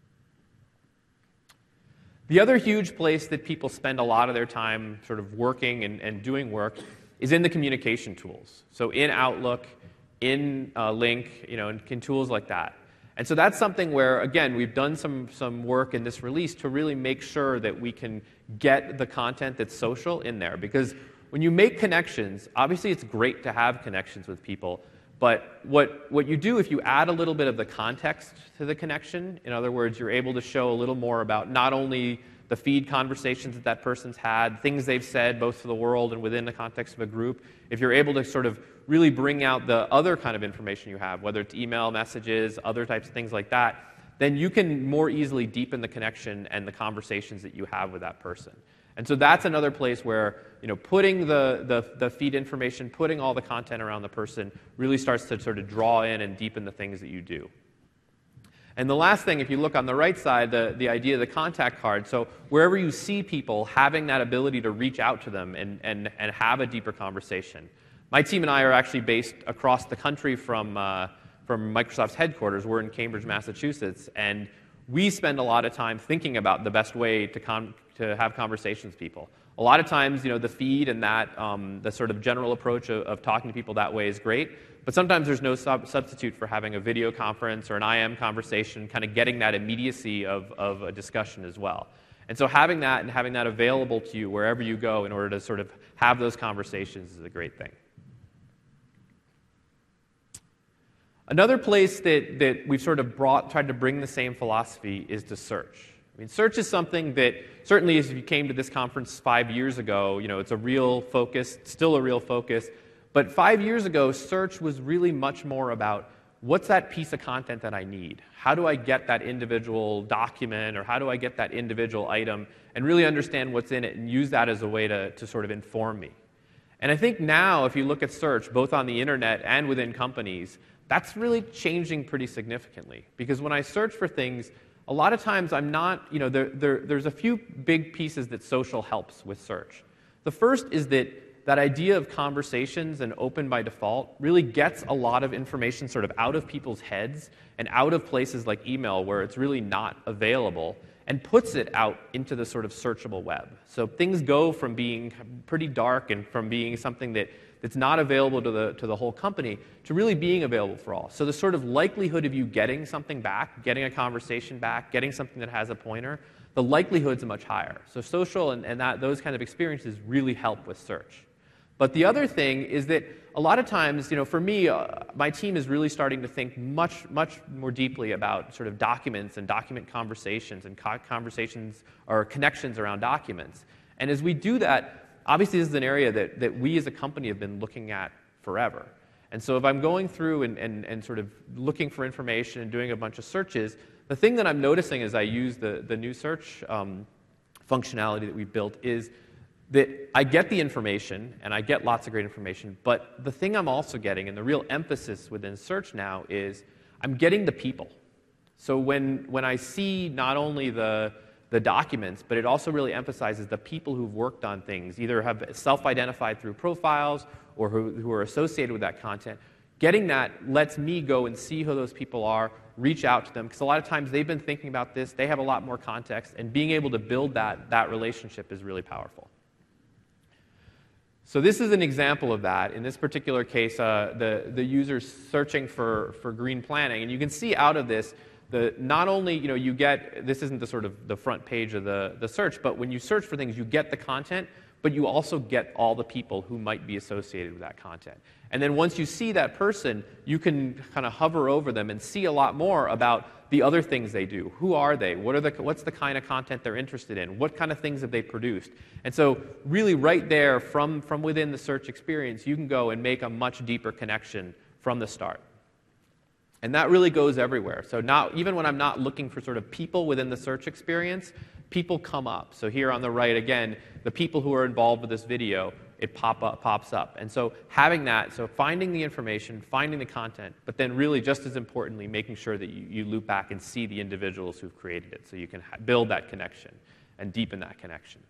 The other huge place that people spend a lot of their time sort of working and, and doing work is in the communication tools. So in Outlook, in uh, Link, you know, and in tools like that. And so that's something where, again, we've done some, some work in this release to really make sure that we can get the content that's social in there. Because when you make connections, obviously it's great to have connections with people, but what, what you do if you add a little bit of the context to the connection, in other words, you're able to show a little more about not only the feed conversations that that person's had, things they've said both to the world and within the context of a group, if you're able to sort of really bring out the other kind of information you have, whether it's email messages, other types of things like that, then you can more easily deepen the connection and the conversations that you have with that person. And so that's another place where, you know, putting the, the, the feed information, putting all the content around the person really starts to sort of draw in and deepen the things that you do. And the last thing, if you look on the right side, the, the idea of the contact card, so wherever you see people, having that ability to reach out to them and, and, and have a deeper conversation. My team and I are actually based across the country from, uh, from Microsoft's headquarters. We're in Cambridge, Massachusetts, and we spend a lot of time thinking about the best way to, con- to have conversations with people. A lot of times, you know, the feed and that, um, the sort of general approach of, of talking to people that way is great, but sometimes there's no sub- substitute for having a video conference or an I M conversation, kind of getting that immediacy of, of a discussion as well. And so having that and having that available to you wherever you go in order to sort of have those conversations is a great thing. Another place that, that we've sort of brought, tried to bring the same philosophy is to search. I mean, search is something that certainly as you came to this conference five years ago, you know, it's a real focus, still a real focus. But five years ago, search was really much more about what's that piece of content that I need? How do I get that individual document or how do I get that individual item and really understand what's in it and use that as a way to, to sort of inform me? And I think now, if you look at search, both on the internet and within companies, that's really changing pretty significantly. Because when I search for things, a lot of times I'm not, you know, there, there, there's a few big pieces that social helps with search. The first is that that idea of conversations and open by default really gets a lot of information sort of out of people's heads and out of places like email where it's really not available and puts it out into the sort of searchable web. So things go from being pretty dark and from being something that that's not available to the to the whole company to really being available for all. So the sort of likelihood of you getting something back, getting a conversation back, getting something that has a pointer, the likelihood's much higher. So social and, and that those kind of experiences really help with search. But the other thing is that a lot of times, you know, for me, uh, my team is really starting to think much, much more deeply about sort of documents and document conversations and co- conversations or connections around documents. And as we do that, obviously this is an area that, that we as a company have been looking at forever. And so if I'm going through and, and, and sort of looking for information and doing a bunch of searches, the thing that I'm noticing as I use the, the new search um, functionality that we've built is that I get the information, and I get lots of great information, but the thing I'm also getting, and the real emphasis within search now, is I'm getting the people. So when, when I see not only the, the documents, but it also really emphasizes the people who've worked on things, either have self-identified through profiles or who, who are associated with that content, getting that lets me go and see who those people are, reach out to them, because a lot of times they've been thinking about this, they have a lot more context, and being able to build that, that relationship is really powerful. So this is an example of that. In this particular case, uh, the, the user's searching for, for green planning. And you can see out of this, the, not only, you know, you get, this isn't the sort of the front page of the, the search, but when you search for things, you get the content, but you also get all the people who might be associated with that content. And then once you see that person, you can kind of hover over them and see a lot more about the other things they do. Who are they? What are the, what's the kind of content they're interested in? What kind of things have they produced? And so really right there from, from within the search experience, you can go and make a much deeper connection from the start. And that really goes everywhere. So now, even when I'm not looking for sort of people within the search experience, people come up. So here on the right, again, the people who are involved with this video, it pop up, pops up. And so having that, so finding the information, finding the content, but then really just as importantly, making sure that you, you loop back and see the individuals who've created it so you can ha- build that connection and deepen that connection.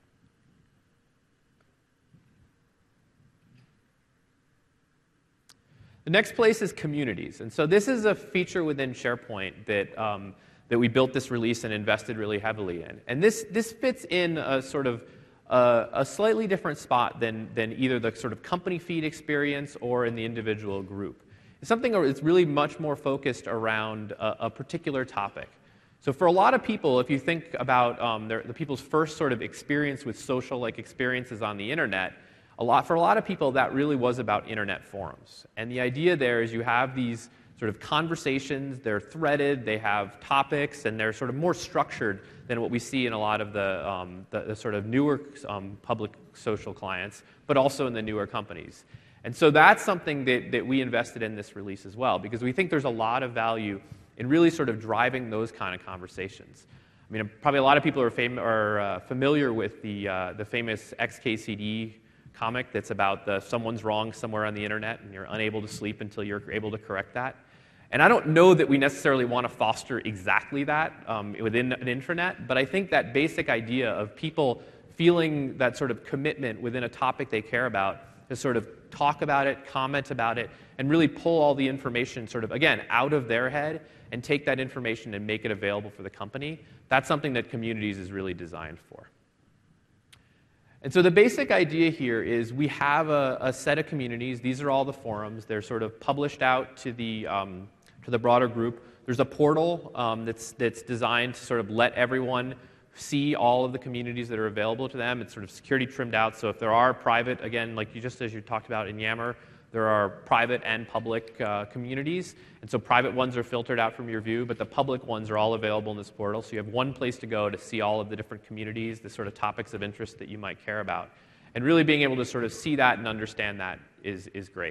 The next place is communities. And so this is a feature within SharePoint that um, that we built this release and invested really heavily in. And this, this fits in a sort of uh, a slightly different spot than, than either the sort of company feed experience or in the individual group. It's something that's really much more focused around a, a particular topic. So for a lot of people, if you think about um, their, the people's first sort of experience with social-like experiences on the internet, a lot, for a lot of people, that really was about internet forums. And the idea there is you have these sort of conversations, they're threaded, they have topics, and they're sort of more structured than what we see in a lot of the, um, the, the sort of newer um, public social clients, but also in the newer companies. And so that's something that, that we invested in this release as well, because we think there's a lot of value in really sort of driving those kind of conversations. I mean, probably a lot of people are, fam- are uh, familiar with the, uh, the famous X K C D comic that's about the someone's wrong somewhere on the internet and you're unable to sleep until you're able to correct that. And I don't know that we necessarily want to foster exactly that um, within an intranet, but I think that basic idea of people feeling that sort of commitment within a topic they care about to sort of talk about it, comment about it, and really pull all the information sort of, again, out of their head and take that information and make it available for the company. That's something that Communities is really designed for. And so the basic idea here is we have a, a set of communities. These are all the forums. They're sort of published out to the, um, to the broader group. There's a portal um, that's, that's designed to sort of let everyone see all of the communities that are available to them. It's sort of security trimmed out, so if there are private, again, like you just as you talked about in Yammer, there are private and public uh, communities, and so private ones are filtered out from your view, but the public ones are all available in this portal, so you have one place to go to see all of the different communities, the sort of topics of interest that you might care about. And really being able to sort of see that and understand that is, is great.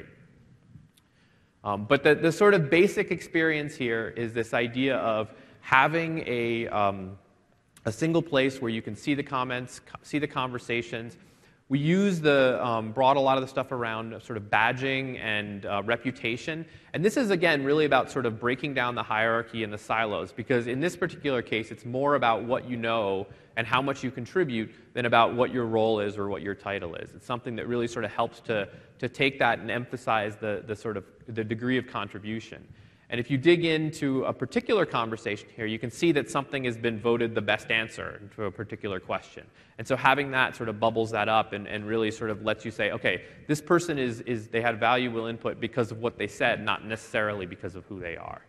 Um, but the, the sort of basic experience here is this idea of having a, um, a single place where you can see the comments, see the conversations. We use the, um, brought a lot of the stuff around sort of badging and uh, reputation. And this is, again, really about sort of breaking down the hierarchy and the silos, because in this particular case, it's more about what you know and how much you contribute than about what your role is or what your title is. It's something that really sort of helps to, to take that and emphasize the, the sort of the degree of contribution. And if you dig into a particular conversation here, you can see that something has been voted the best answer to a particular question. And so having that sort of bubbles that up and, and really sort of lets you say, okay, this person is, is, they had valuable input because of what they said, not necessarily because of who they are.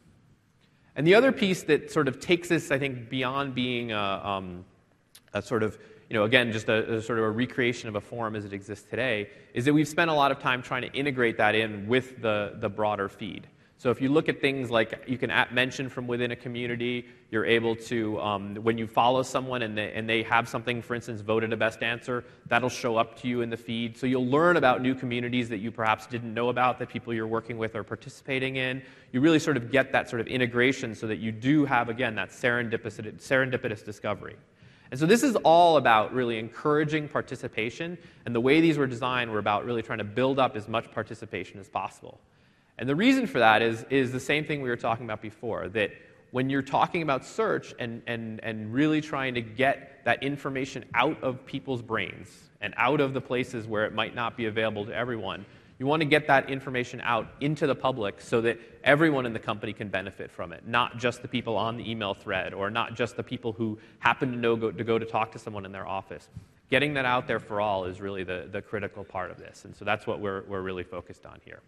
And the other piece that sort of takes this, I think, beyond being a, um, a sort of, you know, again, just a, a sort of a recreation of a forum as it exists today, is that we've spent a lot of time trying to integrate that in with the, the broader feed. So if you look at things like you can at mention from within a community, you're able to, um, when you follow someone and they, and they have something, for instance, voted a best answer, that'll show up to you in the feed. So you'll learn about new communities that you perhaps didn't know about, that people you're working with are participating in. You really sort of get that sort of integration so that you do have, again, that serendipitous, serendipitous discovery. And so this is all about really encouraging participation, and the way these were designed were about really trying to build up as much participation as possible. And the reason for that is, is the same thing we were talking about before, that when you're talking about search and, and, and really trying to get that information out of people's brains and out of the places where it might not be available to everyone, you want to get that information out into the public so that everyone in the company can benefit from it, not just the people on the email thread or not just the people who happen to know go, to go to talk to someone in their office. Getting that out there for all is really the, the critical part of this, and so that's what we're, we're really focused on here.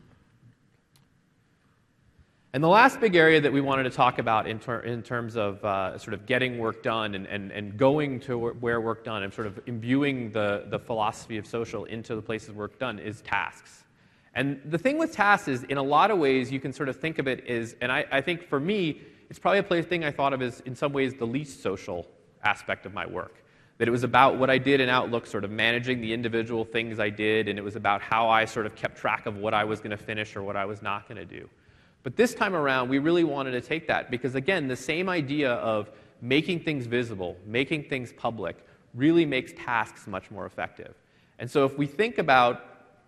And the last big area that we wanted to talk about in, ter in terms of uh, sort of getting work done and, and, and going to where work done and sort of imbuing the, the philosophy of social into the places work done is tasks. And the thing with tasks is, in a lot of ways, you can sort of think of it as, and I, I think for me, it's probably a place, thing I thought of as, in some ways, the least social aspect of my work. That it was about what I did in Outlook, sort of managing the individual things I did, and it was about how I sort of kept track of what I was going to finish or what I was not going to do. But this time around, we really wanted to take that because, again, the same idea of making things visible, making things public, really makes tasks much more effective. And so if we think about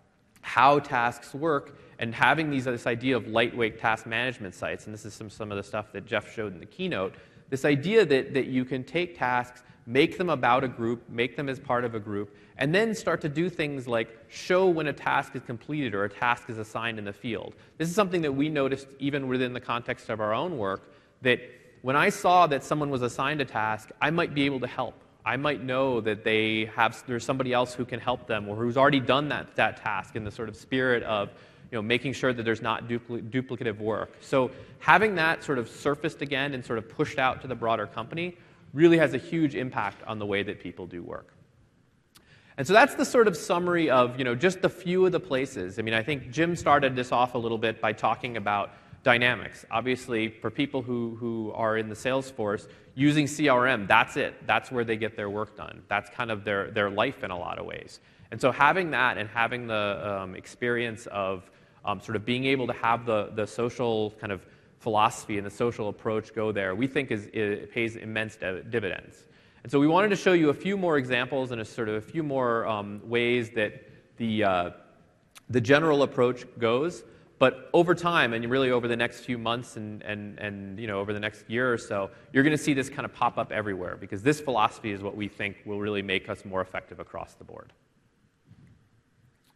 how tasks work and having these, this idea of lightweight task management sites, and this is some, some of the stuff that Jeff showed in the keynote, this idea that, that you can take tasks, make them about a group, make them as part of a group, and then start to do things like show when a task is completed or a task is assigned in the field. This is something that we noticed even within the context of our own work, that when I saw that someone was assigned a task, I might be able to help. I might know that they have, there's somebody else who can help them or who's already done that, that task in the sort of spirit of, you know, making sure that there's not dupl- duplicative work. So having that sort of surfaced again and sort of pushed out to the broader company really has a huge impact on the way that people do work. And so that's the sort of summary of, you know, just a few of the places. I mean, I think Jim started this off a little bit by talking about dynamics. Obviously, for people who, who are in the sales force, using C R M, that's it. That's where they get their work done. That's kind of their, their life in a lot of ways. And so having that and having the um, experience of um, sort of being able to have the, the social kind of philosophy and the social approach go there, we think is, it pays immense dividends. And so we wanted to show you a few more examples and a sort of a few more um, ways that the, uh, the general approach goes. But over time, and really over the next few months and, and, and you know, over the next year or so, you're going to see this kind of pop up everywhere because this philosophy is what we think will really make us more effective across the board.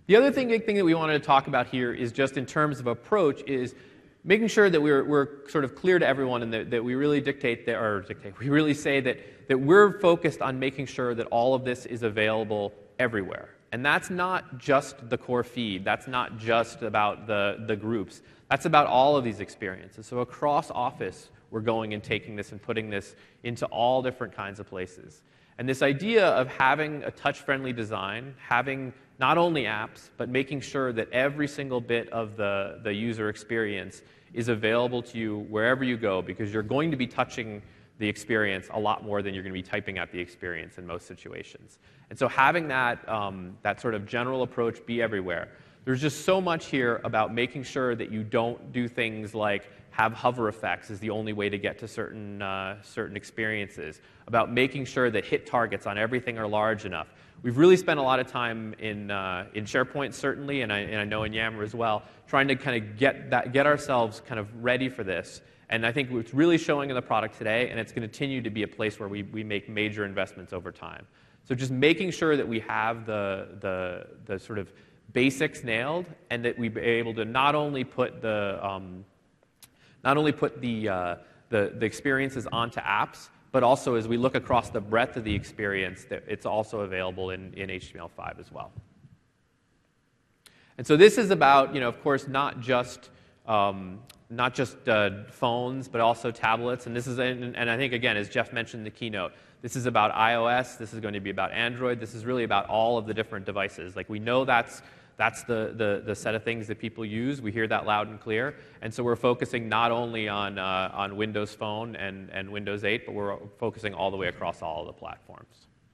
The other thing, big thing that we wanted to talk about here is just in terms of approach is making sure that we're, we're sort of clear to everyone and that, that we really dictate, that, or dictate, we really say that, that we're focused on making sure that all of this is available everywhere. And that's not just the core feed. That's not just about the, the groups. That's about all of these experiences. So across Office, we're going and taking this and putting this into all different kinds of places. And this idea of having a touch-friendly design, having not only apps, but making sure that every single bit of the, the user experience is available to you wherever you go, because you're going to be touching the experience a lot more than you're going to be typing out the experience in most situations. And so having that, um, that sort of general approach be everywhere. There's just so much here about making sure that you don't do things like have hover effects is the only way to get to certain, uh, certain experiences, about making sure that hit targets on everything are large enough. We've really spent a lot of time in, uh, in SharePoint, certainly, and I, and I know in Yammer as well, trying to kind of get, that, get ourselves kind of ready for this. And I think it's really showing in the product today, and it's going to continue to be a place where we, we make major investments over time. So just making sure that we have the, the, the sort of basics nailed, and that we're able to not only put the, um, not only put the, uh, the, the experiences onto apps, but also as we look across the breadth of the experience, that it's also available in, in H T M L five as well. And so this is about, you know, of course, not just um, not just uh, phones, but also tablets. And this is, and, and I think again, as Jeff mentioned in the keynote, this is about iOS. This is going to be about Android. This is really about all of the different devices. Like we know that's that's the the, the set of things that people use. We hear that loud and clear. And so we're focusing not only on uh, on Windows Phone and and Windows eight, but we're focusing all the way across all of the platforms.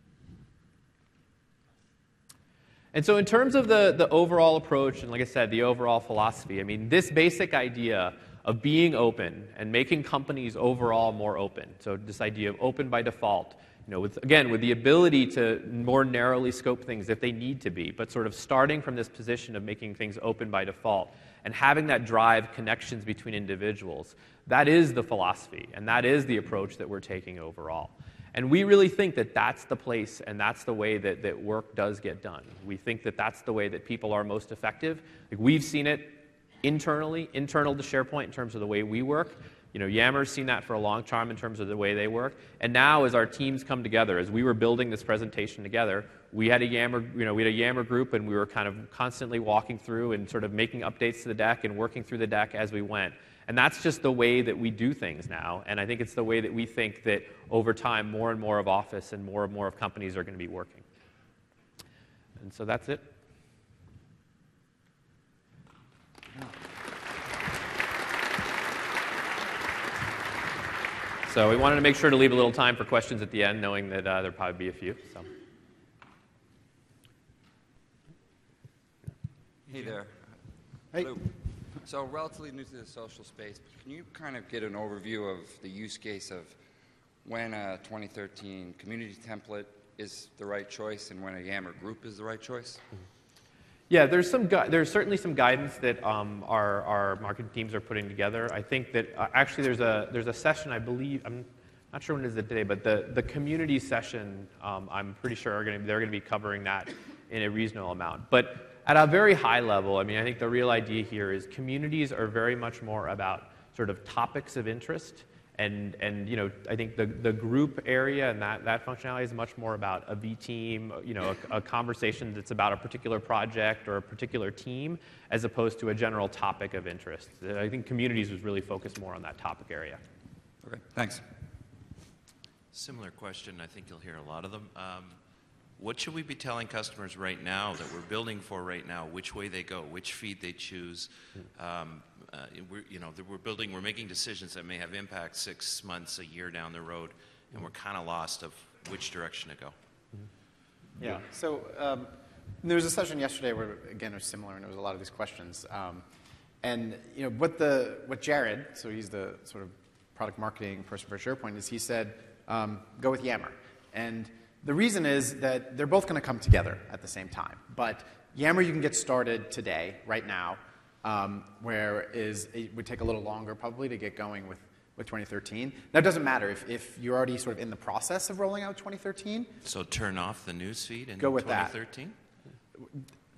And so in terms of the, the overall approach, and like I said, the overall philosophy, I mean, this basic idea of being open and making companies overall more open, so this idea of open by default, you know, with, again, with the ability to more narrowly scope things if they need to be, but sort of starting from this position of making things open by default and having that drive connections between individuals, that is the philosophy, and that is the approach that we're taking overall. And we really think that that's the place and that's the way that, that work does get done. We think that that's the way that people are most effective. Like we've seen it internally, internal to SharePoint in terms of the way we work. You know, Yammer's seen that for a long time in terms of the way they work. And now as our teams come together, as we were building this presentation together, we had a Yammer, you know, we had a Yammer group and we were kind of constantly walking through and sort of making updates to the deck and working through the deck as we went. And that's just the way that we do things now. And I think it's the way that we think that over time, more and more of Office and more and more of companies are going to be working. And so that's it. So we wanted to make sure to leave a little time for questions at the end, knowing that uh, there'll probably be a few. So. Hey there. Hey. Hello. So relatively new to the social space, can you kind of get an overview of the use case of when a twenty thirteen community template is the right choice and when a Yammer group is the right choice? Yeah, there's some gu- there's certainly some guidance that um, our our marketing teams are putting together. I think that uh, actually there's a there's a session, I believe, I'm not sure when it is today, but the the community session, um, I'm pretty sure are going to they're going to be covering that in a reasonable amount. But at a very high level, I mean, I think the real idea here is communities are very much more about sort of topics of interest. And, and you know, I think the, the group area and that, that functionality is much more about a V team, you know, a, a conversation that's about a particular project or a particular team, as opposed to a general topic of interest. I think communities was really focused more on that topic area. Okay, thanks. Similar question. I think you'll hear a lot of them. Um, what should we be telling customers right now that we're building for right now? Which way they go, which feed they choose? Um, uh, we're, you know, we're building, we're making decisions that may have impact six months, a year down the road, and we're kind of lost of which direction to go. Yeah. So um, there was a session yesterday where, again, it was similar, and there was a lot of these questions. Um, and you know, what the what Jared, so he's the sort of product marketing person for SharePoint, is he said, um, go with Yammer. And the reason is that they're both going to come together at the same time. But Yammer, you can get started today, right now, um, whereas it would take a little longer probably to get going with, with twenty thirteen. Now, it doesn't matter if, if you're already sort of in the process of rolling out twenty thirteen. So turn off the news feed in Go with twenty thirteen? That.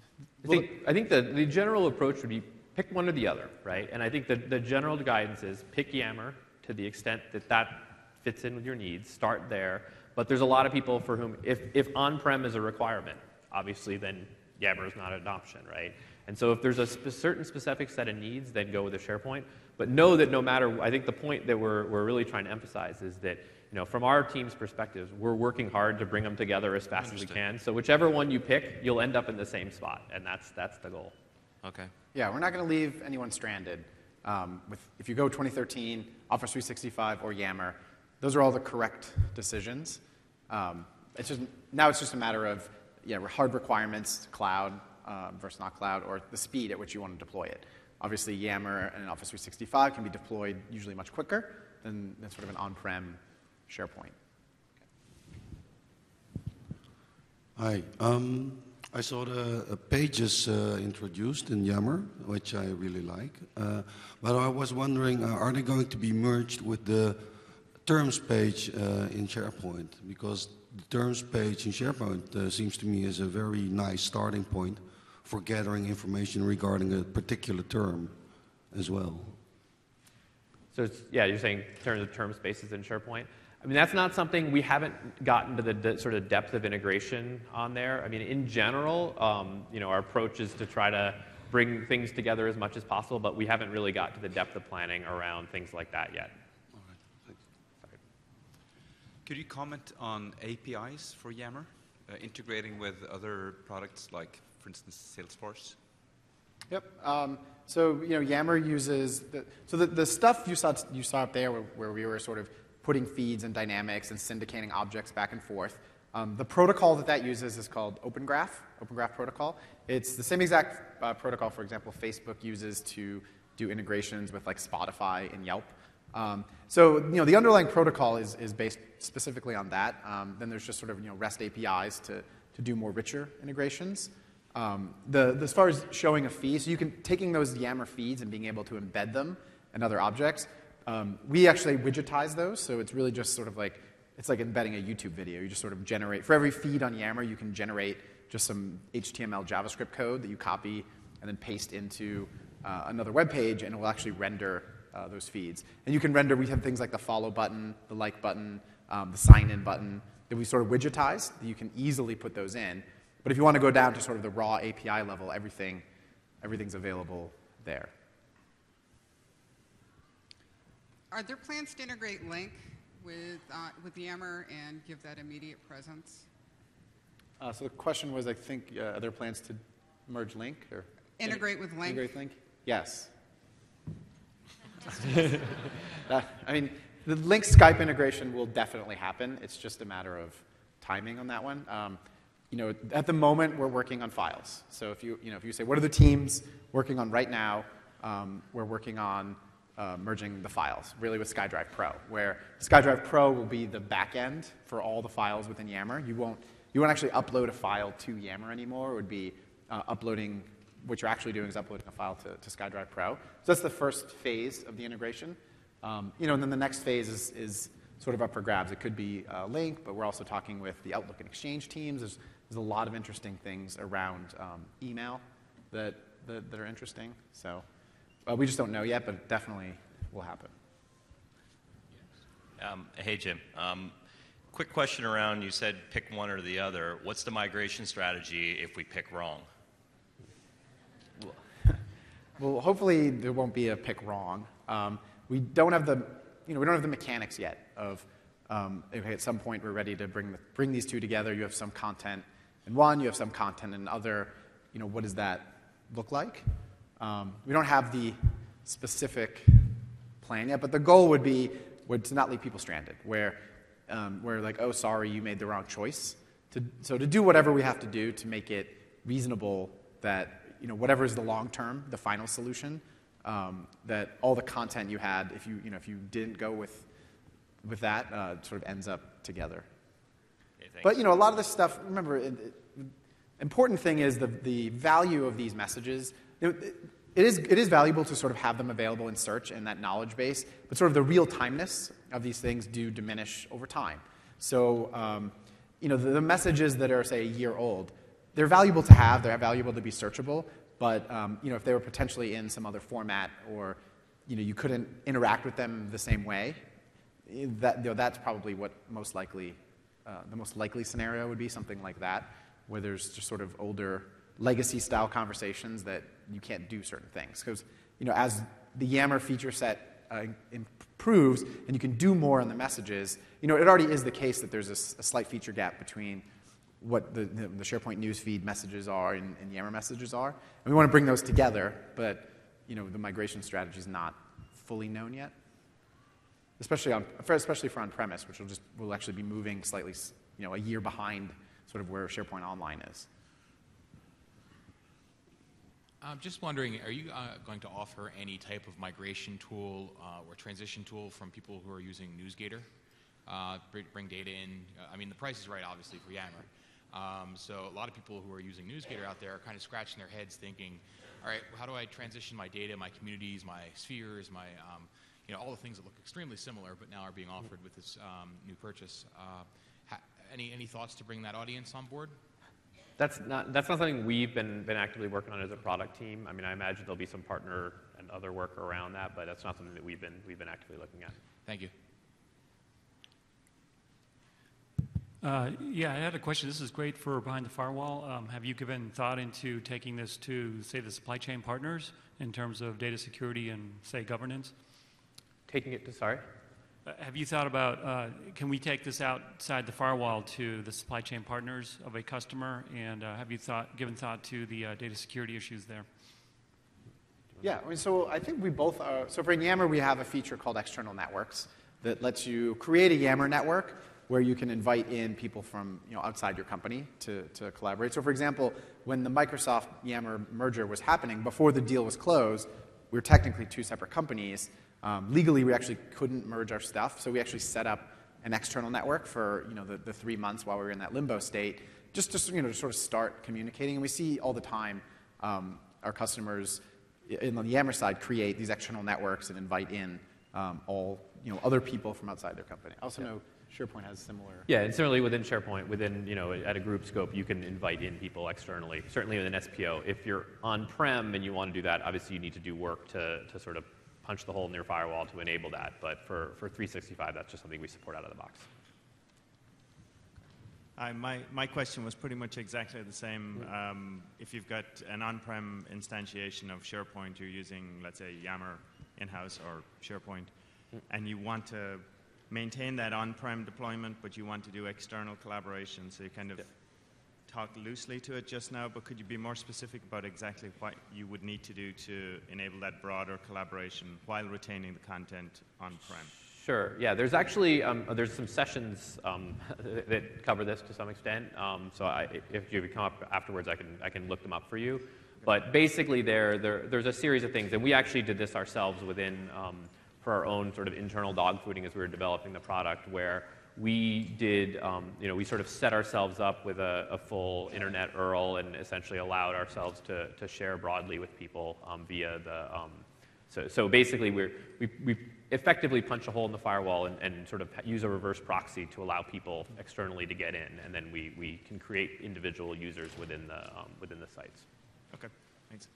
I think, I think the, the general approach would be pick one or the other, right? And I think the, the general guidance is pick Yammer to the extent that that fits in with your needs. Start there. But there's a lot of people for whom, if, if on-prem is a requirement, obviously then Yammer is not an option, right? And so if there's a sp- certain specific set of needs, then go with the SharePoint. But know that no matter, I think the point that we're, we're really trying to emphasize is that, you know, from our team's perspective, we're working hard to bring them together as fast as we can. So whichever one you pick, you'll end up in the same spot, and that's, that's the goal. Okay. Yeah, we're not going to leave anyone stranded. Um, with, if you go twenty thirteen, Office three sixty-five, or Yammer, those are all the correct decisions. Um, it's just, now it's just a matter of yeah, hard requirements, cloud uh, versus not cloud, or the speed at which you want to deploy it. Obviously, Yammer and Office three sixty-five can be deployed usually much quicker than, than sort of an on-prem SharePoint. Hi. Um, I saw the uh, pages uh, introduced in Yammer, which I really like. Uh, but I was wondering, uh, are they going to be merged with the terms page uh, in SharePoint? Because the terms page in SharePoint uh, seems to me is a very nice starting point for gathering information regarding a particular term as well. So it's, yeah, you're saying in terms of term spaces in SharePoint. I mean, that's not something we haven't gotten to the, the sort of depth of integration on there. I mean, in general, um, you know, our approach is to try to bring things together as much as possible, but we haven't really got to the depth of planning around things like that yet. All right, thanks. Sorry. Could you comment on A P Is for Yammer, uh, integrating with other products like, for instance, Salesforce? Yep. Um, so you know, Yammer uses the, so the, the stuff you saw you saw up there where, where we were sort of putting feeds and dynamics and syndicating objects back and forth. Um, the protocol that that uses is called Open Graph, Open Graph Protocol. It's the same exact uh, protocol, for example, Facebook uses to do integrations with like Spotify and Yelp. Um, so you know, the underlying protocol is, is based specifically on that. Um, then there's just sort of you know REST A P Is to, to do more richer integrations. Um, the, the, as far as showing a feed, so you can taking those Yammer feeds and being able to embed them in other objects. Um, we actually widgetize those, so it's really just sort of like, it's like embedding a YouTube video. You just sort of generate, for every feed on Yammer, you can generate just some H T M L JavaScript code that you copy and then paste into uh, another web page, and it will actually render uh, those feeds. And you can render, we have things like the follow button, the like button, um, the sign in button that we sort of widgetize, that you can easily put those in. But if you want to go down to sort of the raw A P I level, everything, everything's available there. Are there plans to integrate Link with, uh, with Yammer and give that immediate presence? Uh, so the question was, I think, uh, are there plans to merge Link? Or Integrate with Link? Integrate Link? Yes. uh, I mean, the Link Skype integration will definitely happen. It's just a matter of timing on that one. Um, you know, at the moment, we're working on files. So if you, you know, if you say, what are the teams working on right now? Um, we're working on Uh, merging the files, really with SkyDrive Pro, where SkyDrive Pro will be the back end for all the files within Yammer. You won't, you won't actually upload a file to Yammer anymore. It would be uh, uploading, what you're actually doing is uploading a file to, to SkyDrive Pro. So that's the first phase of the integration. Um, you know, and then the next phase is, is sort of up for grabs. It could be uh, Link, but we're also talking with the Outlook and Exchange teams. There's, there's a lot of interesting things around um, email that, that, that are interesting. So. Uh, we just don't know yet, but it definitely will happen. Um, hey, Jim. Um, quick question around, you said pick one or the other. What's the migration strategy if we pick wrong? Well, hopefully there won't be a pick wrong. Um, we don't have the, you know, we don't have the mechanics yet of, um, okay, at some point we're ready to bring the, bring these two together. You have some content in one, you have some content in other. You know, what does that look like? Um, we don't have the specific plan yet, but the goal would be would to not leave people stranded, where um, where like, oh, sorry, you made the wrong choice. To, so to do whatever we have to do to make it reasonable that, you know, whatever is the long term, the final solution, um, that all the content you had, if you, you know, if you didn't go with with that, uh, sort of ends up together. Okay, but you know, a lot of this stuff. Remember, it, it, important thing is the the value of these messages. It, it is it is valuable to sort of have them available in search and that knowledge base, but sort of the real timeness of these things do diminish over time. So, um, you know, the, the messages that are, say, a year old, they're valuable to have, they're valuable to be searchable, but um, you know, if they were potentially in some other format or you know, you couldn't interact with them the same way, that, you know, that's probably what most likely, uh, the most likely scenario would be, something like that, where there's just sort of older legacy-style conversations that you can't do certain things. Because you know, as the Yammer feature set uh, improves and you can do more on the messages, you know, it already is the case that there's a, a slight feature gap between what the, the, the SharePoint newsfeed messages are and, and Yammer messages are. And we want to bring those together, but you know, the migration strategy is not fully known yet, especially on, especially for on-premise, which will just will actually be moving slightly, you know, a year behind sort of where SharePoint Online is. I'm just wondering, are you uh, going to offer any type of migration tool uh, or transition tool from people who are using NewsGator? Uh, bring, bring data in. Uh, I mean, the price is right, obviously, for Yammer. Um, so a lot of people who are using NewsGator out there are kind of scratching their heads thinking, all right, how do I transition my data, my communities, my spheres, my, um, you know, all the things that look extremely similar but now are being offered with this um, new purchase. Uh, ha any, any thoughts to bring that audience on board? That's not, that's not something we've been, been actively working on as a product team. I mean, I imagine there'll be some partner and other work around that, but that's not something that we've been, we've been actively looking at. Thank you. Uh, yeah, I had a question. This is great for Behind the Firewall. Um, have you given thought into taking this to, say, the supply chain partners in terms of data security and, say, governance? Taking it to, sorry? Uh, have you thought about, uh, can we take this outside the firewall to the supply chain partners of a customer? And uh, have you thought, given thought to the uh, data security issues there? Yeah, I mean, so I think we both are, so for Yammer, we have a feature called External Networks that lets you create a Yammer network where you can invite in people from you know, outside your company to, to collaborate. So for example, when the Microsoft Yammer merger was happening, before the deal was closed, we were technically two separate companies. Um, legally, we actually couldn't merge our stuff, so we actually set up an external network for you know, the, the three months while we were in that limbo state, just to, you know, to sort of start communicating. And we see all the time um, our customers in the Yammer side create these external networks and invite in um, all you know, other people from outside their company. I also yeah. know SharePoint has similar. Yeah, and similarly within SharePoint, within, you know, at a group scope, you can invite in people externally, certainly with an S P O. If you're on-prem and you want to do that, obviously you need to do work to, to sort of punch the hole in your firewall to enable that. But for, for three sixty-five, that's just something we support out of the box. Hi, my, my question was pretty much exactly the same. Um, if you've got an on-prem instantiation of SharePoint, you're using, let's say, Yammer in-house or SharePoint, and you want to maintain that on-prem deployment, but you want to do external collaboration. So you kind of yeah. talked loosely to it just now, but could you be more specific about exactly what you would need to do to enable that broader collaboration while retaining the content on-prem? Sure. Yeah. There's actually um, there's some sessions um, that cover this to some extent. Um, so I, if you come up afterwards, I can I can look them up for you. But basically, there, there there's a series of things, and we actually did this ourselves within. Um, for our own sort of internal dog fooding as we were developing the product, where we did, um, you know, we sort of set ourselves up with a, a full internet U R L and essentially allowed ourselves to, to share broadly with people um, via the, um, so, so basically we're, we, we effectively punch a hole in the firewall and, and sort of use a reverse proxy to allow people externally to get in, and then we, we can create individual users within the, um, within the sites. Okay, thanks.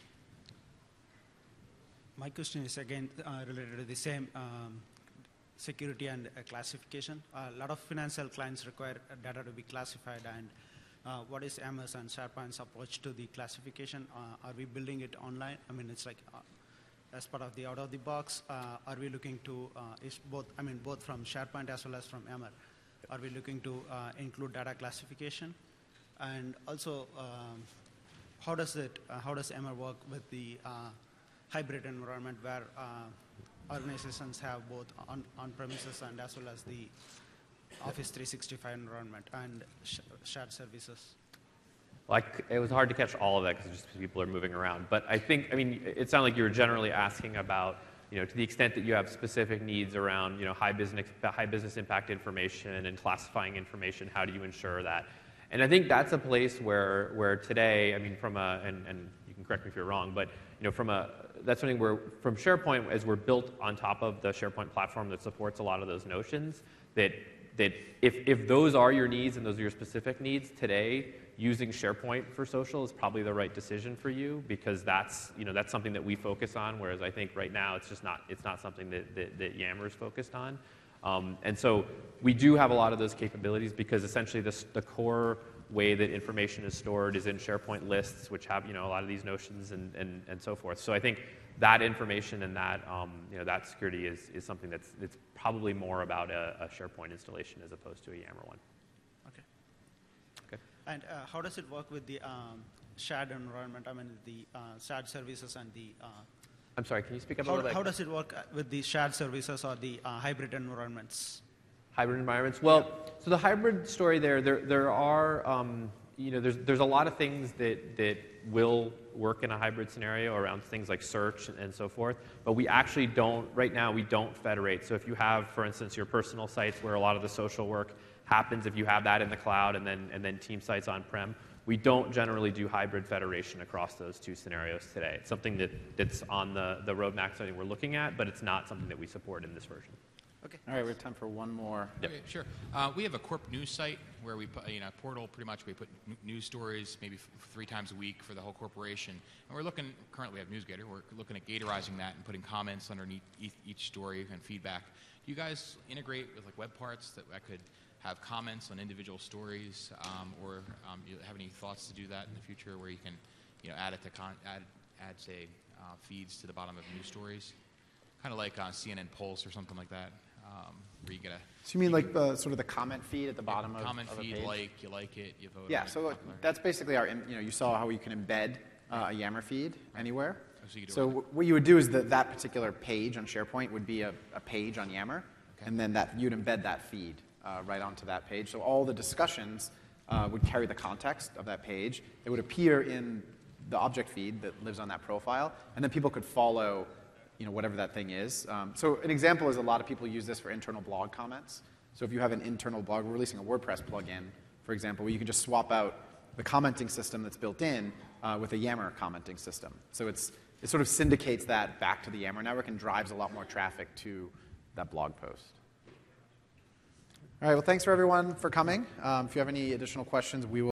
My question is again uh, related to the same um, security and uh, classification. Uh, a lot of financial clients require uh, data to be classified, and uh, what is Yammer's and SharePoint's approach to the classification? Uh, are we building it online? I mean, it's like uh, as part of the out-of-the-box. Uh, are we looking to, uh, is both, I mean, both from SharePoint as well as from Yammer, are we looking to uh, include data classification? And also, um, how does it, uh, how does Yammer work with the uh, hybrid environment where uh, organizations have both on, on premises and as well as the Office three sixty-five environment and sh shared services? Like, it was hard to catch all of that because just people are moving around. But I think, I mean, it sounded like you were generally asking about, you know, to the extent that you have specific needs around, you know, high business, high business impact information and classifying information, how do you ensure that? And I think that's a place where, where today, I mean, from a, and, and you can correct me if you're wrong, but, you know, from a, that's something where, from SharePoint, as we're built on top of the SharePoint platform that supports a lot of those notions, that, that if, if those are your needs and those are your specific needs today, using SharePoint for social is probably the right decision for you, because that's, you know, that's something that we focus on, whereas I think right now it's just not, it's not something that, that, that Yammer is focused on. Um, and so we do have a lot of those capabilities, because essentially this, the core way that information is stored is in SharePoint lists, which have, you know, a lot of these notions and, and, and so forth. So I think that information and that, um, you know, that security is, is something that's, that's probably more about a, a SharePoint installation as opposed to a Yammer one. Okay. Okay. And uh, how does it work with the um, shared environment? I mean, the uh, shared services and the. Uh, I'm sorry, can you speak up a how, little bit? How does it work with the shared services or the uh, hybrid environments? Hybrid environments. Well, so the hybrid story there, there, there are, um, you know, there's, there's a lot of things that, that will work in a hybrid scenario around things like search and, and so forth, but we actually don't, right now we don't federate. So if you have, for instance, your personal sites where a lot of the social work happens, if you have that in the cloud and then, and then team sites on-prem, we don't generally do hybrid federation across those two scenarios today. It's something that, that's on the, the roadmap, something we're looking at, but it's not something that we support in this version. Okay. All right, we have time for one more. Yep. Okay, sure. Uh, we have a corp news site where we put, you know, portal pretty much. We put n- news stories maybe f- three times a week for the whole corporation. And we're looking, currently we have NewsGator, we're looking at gatorizing that and putting comments underneath each, each story and feedback. Do you guys integrate with like web parts that I could have comments on individual stories, um, or um, you have any thoughts to do that in the future where you can, you know, add it to con- add, add say, uh, feeds to the bottom of news stories? Kind of like uh, C N N Pulse or something like that. Um, where you get a. So you mean like the sort of the comment feed at the bottom of, comment of a feed, page? like you like it, you vote. Yeah, on it, so popular. that's basically our, you know, you saw how you can embed uh, a Yammer feed anywhere. Oh, so you could do So it. w- what you would do is that that particular page on SharePoint would be a, a page on Yammer, Okay. and then that you'd embed that feed uh, right onto that page. So all the discussions uh, would carry the context of that page. It would appear in the object feed that lives on that profile, and then people could follow, you know, whatever that thing is. Um, so an example is a lot of people use this for internal blog comments. So if you have an internal blog, we're releasing a WordPress plugin, for example, where you can just swap out the commenting system that's built in uh, with a Yammer commenting system. So it's, it sort of syndicates that back to the Yammer network and drives a lot more traffic to that blog post. All right, well, thanks for everyone for coming. Um, if you have any additional questions, we will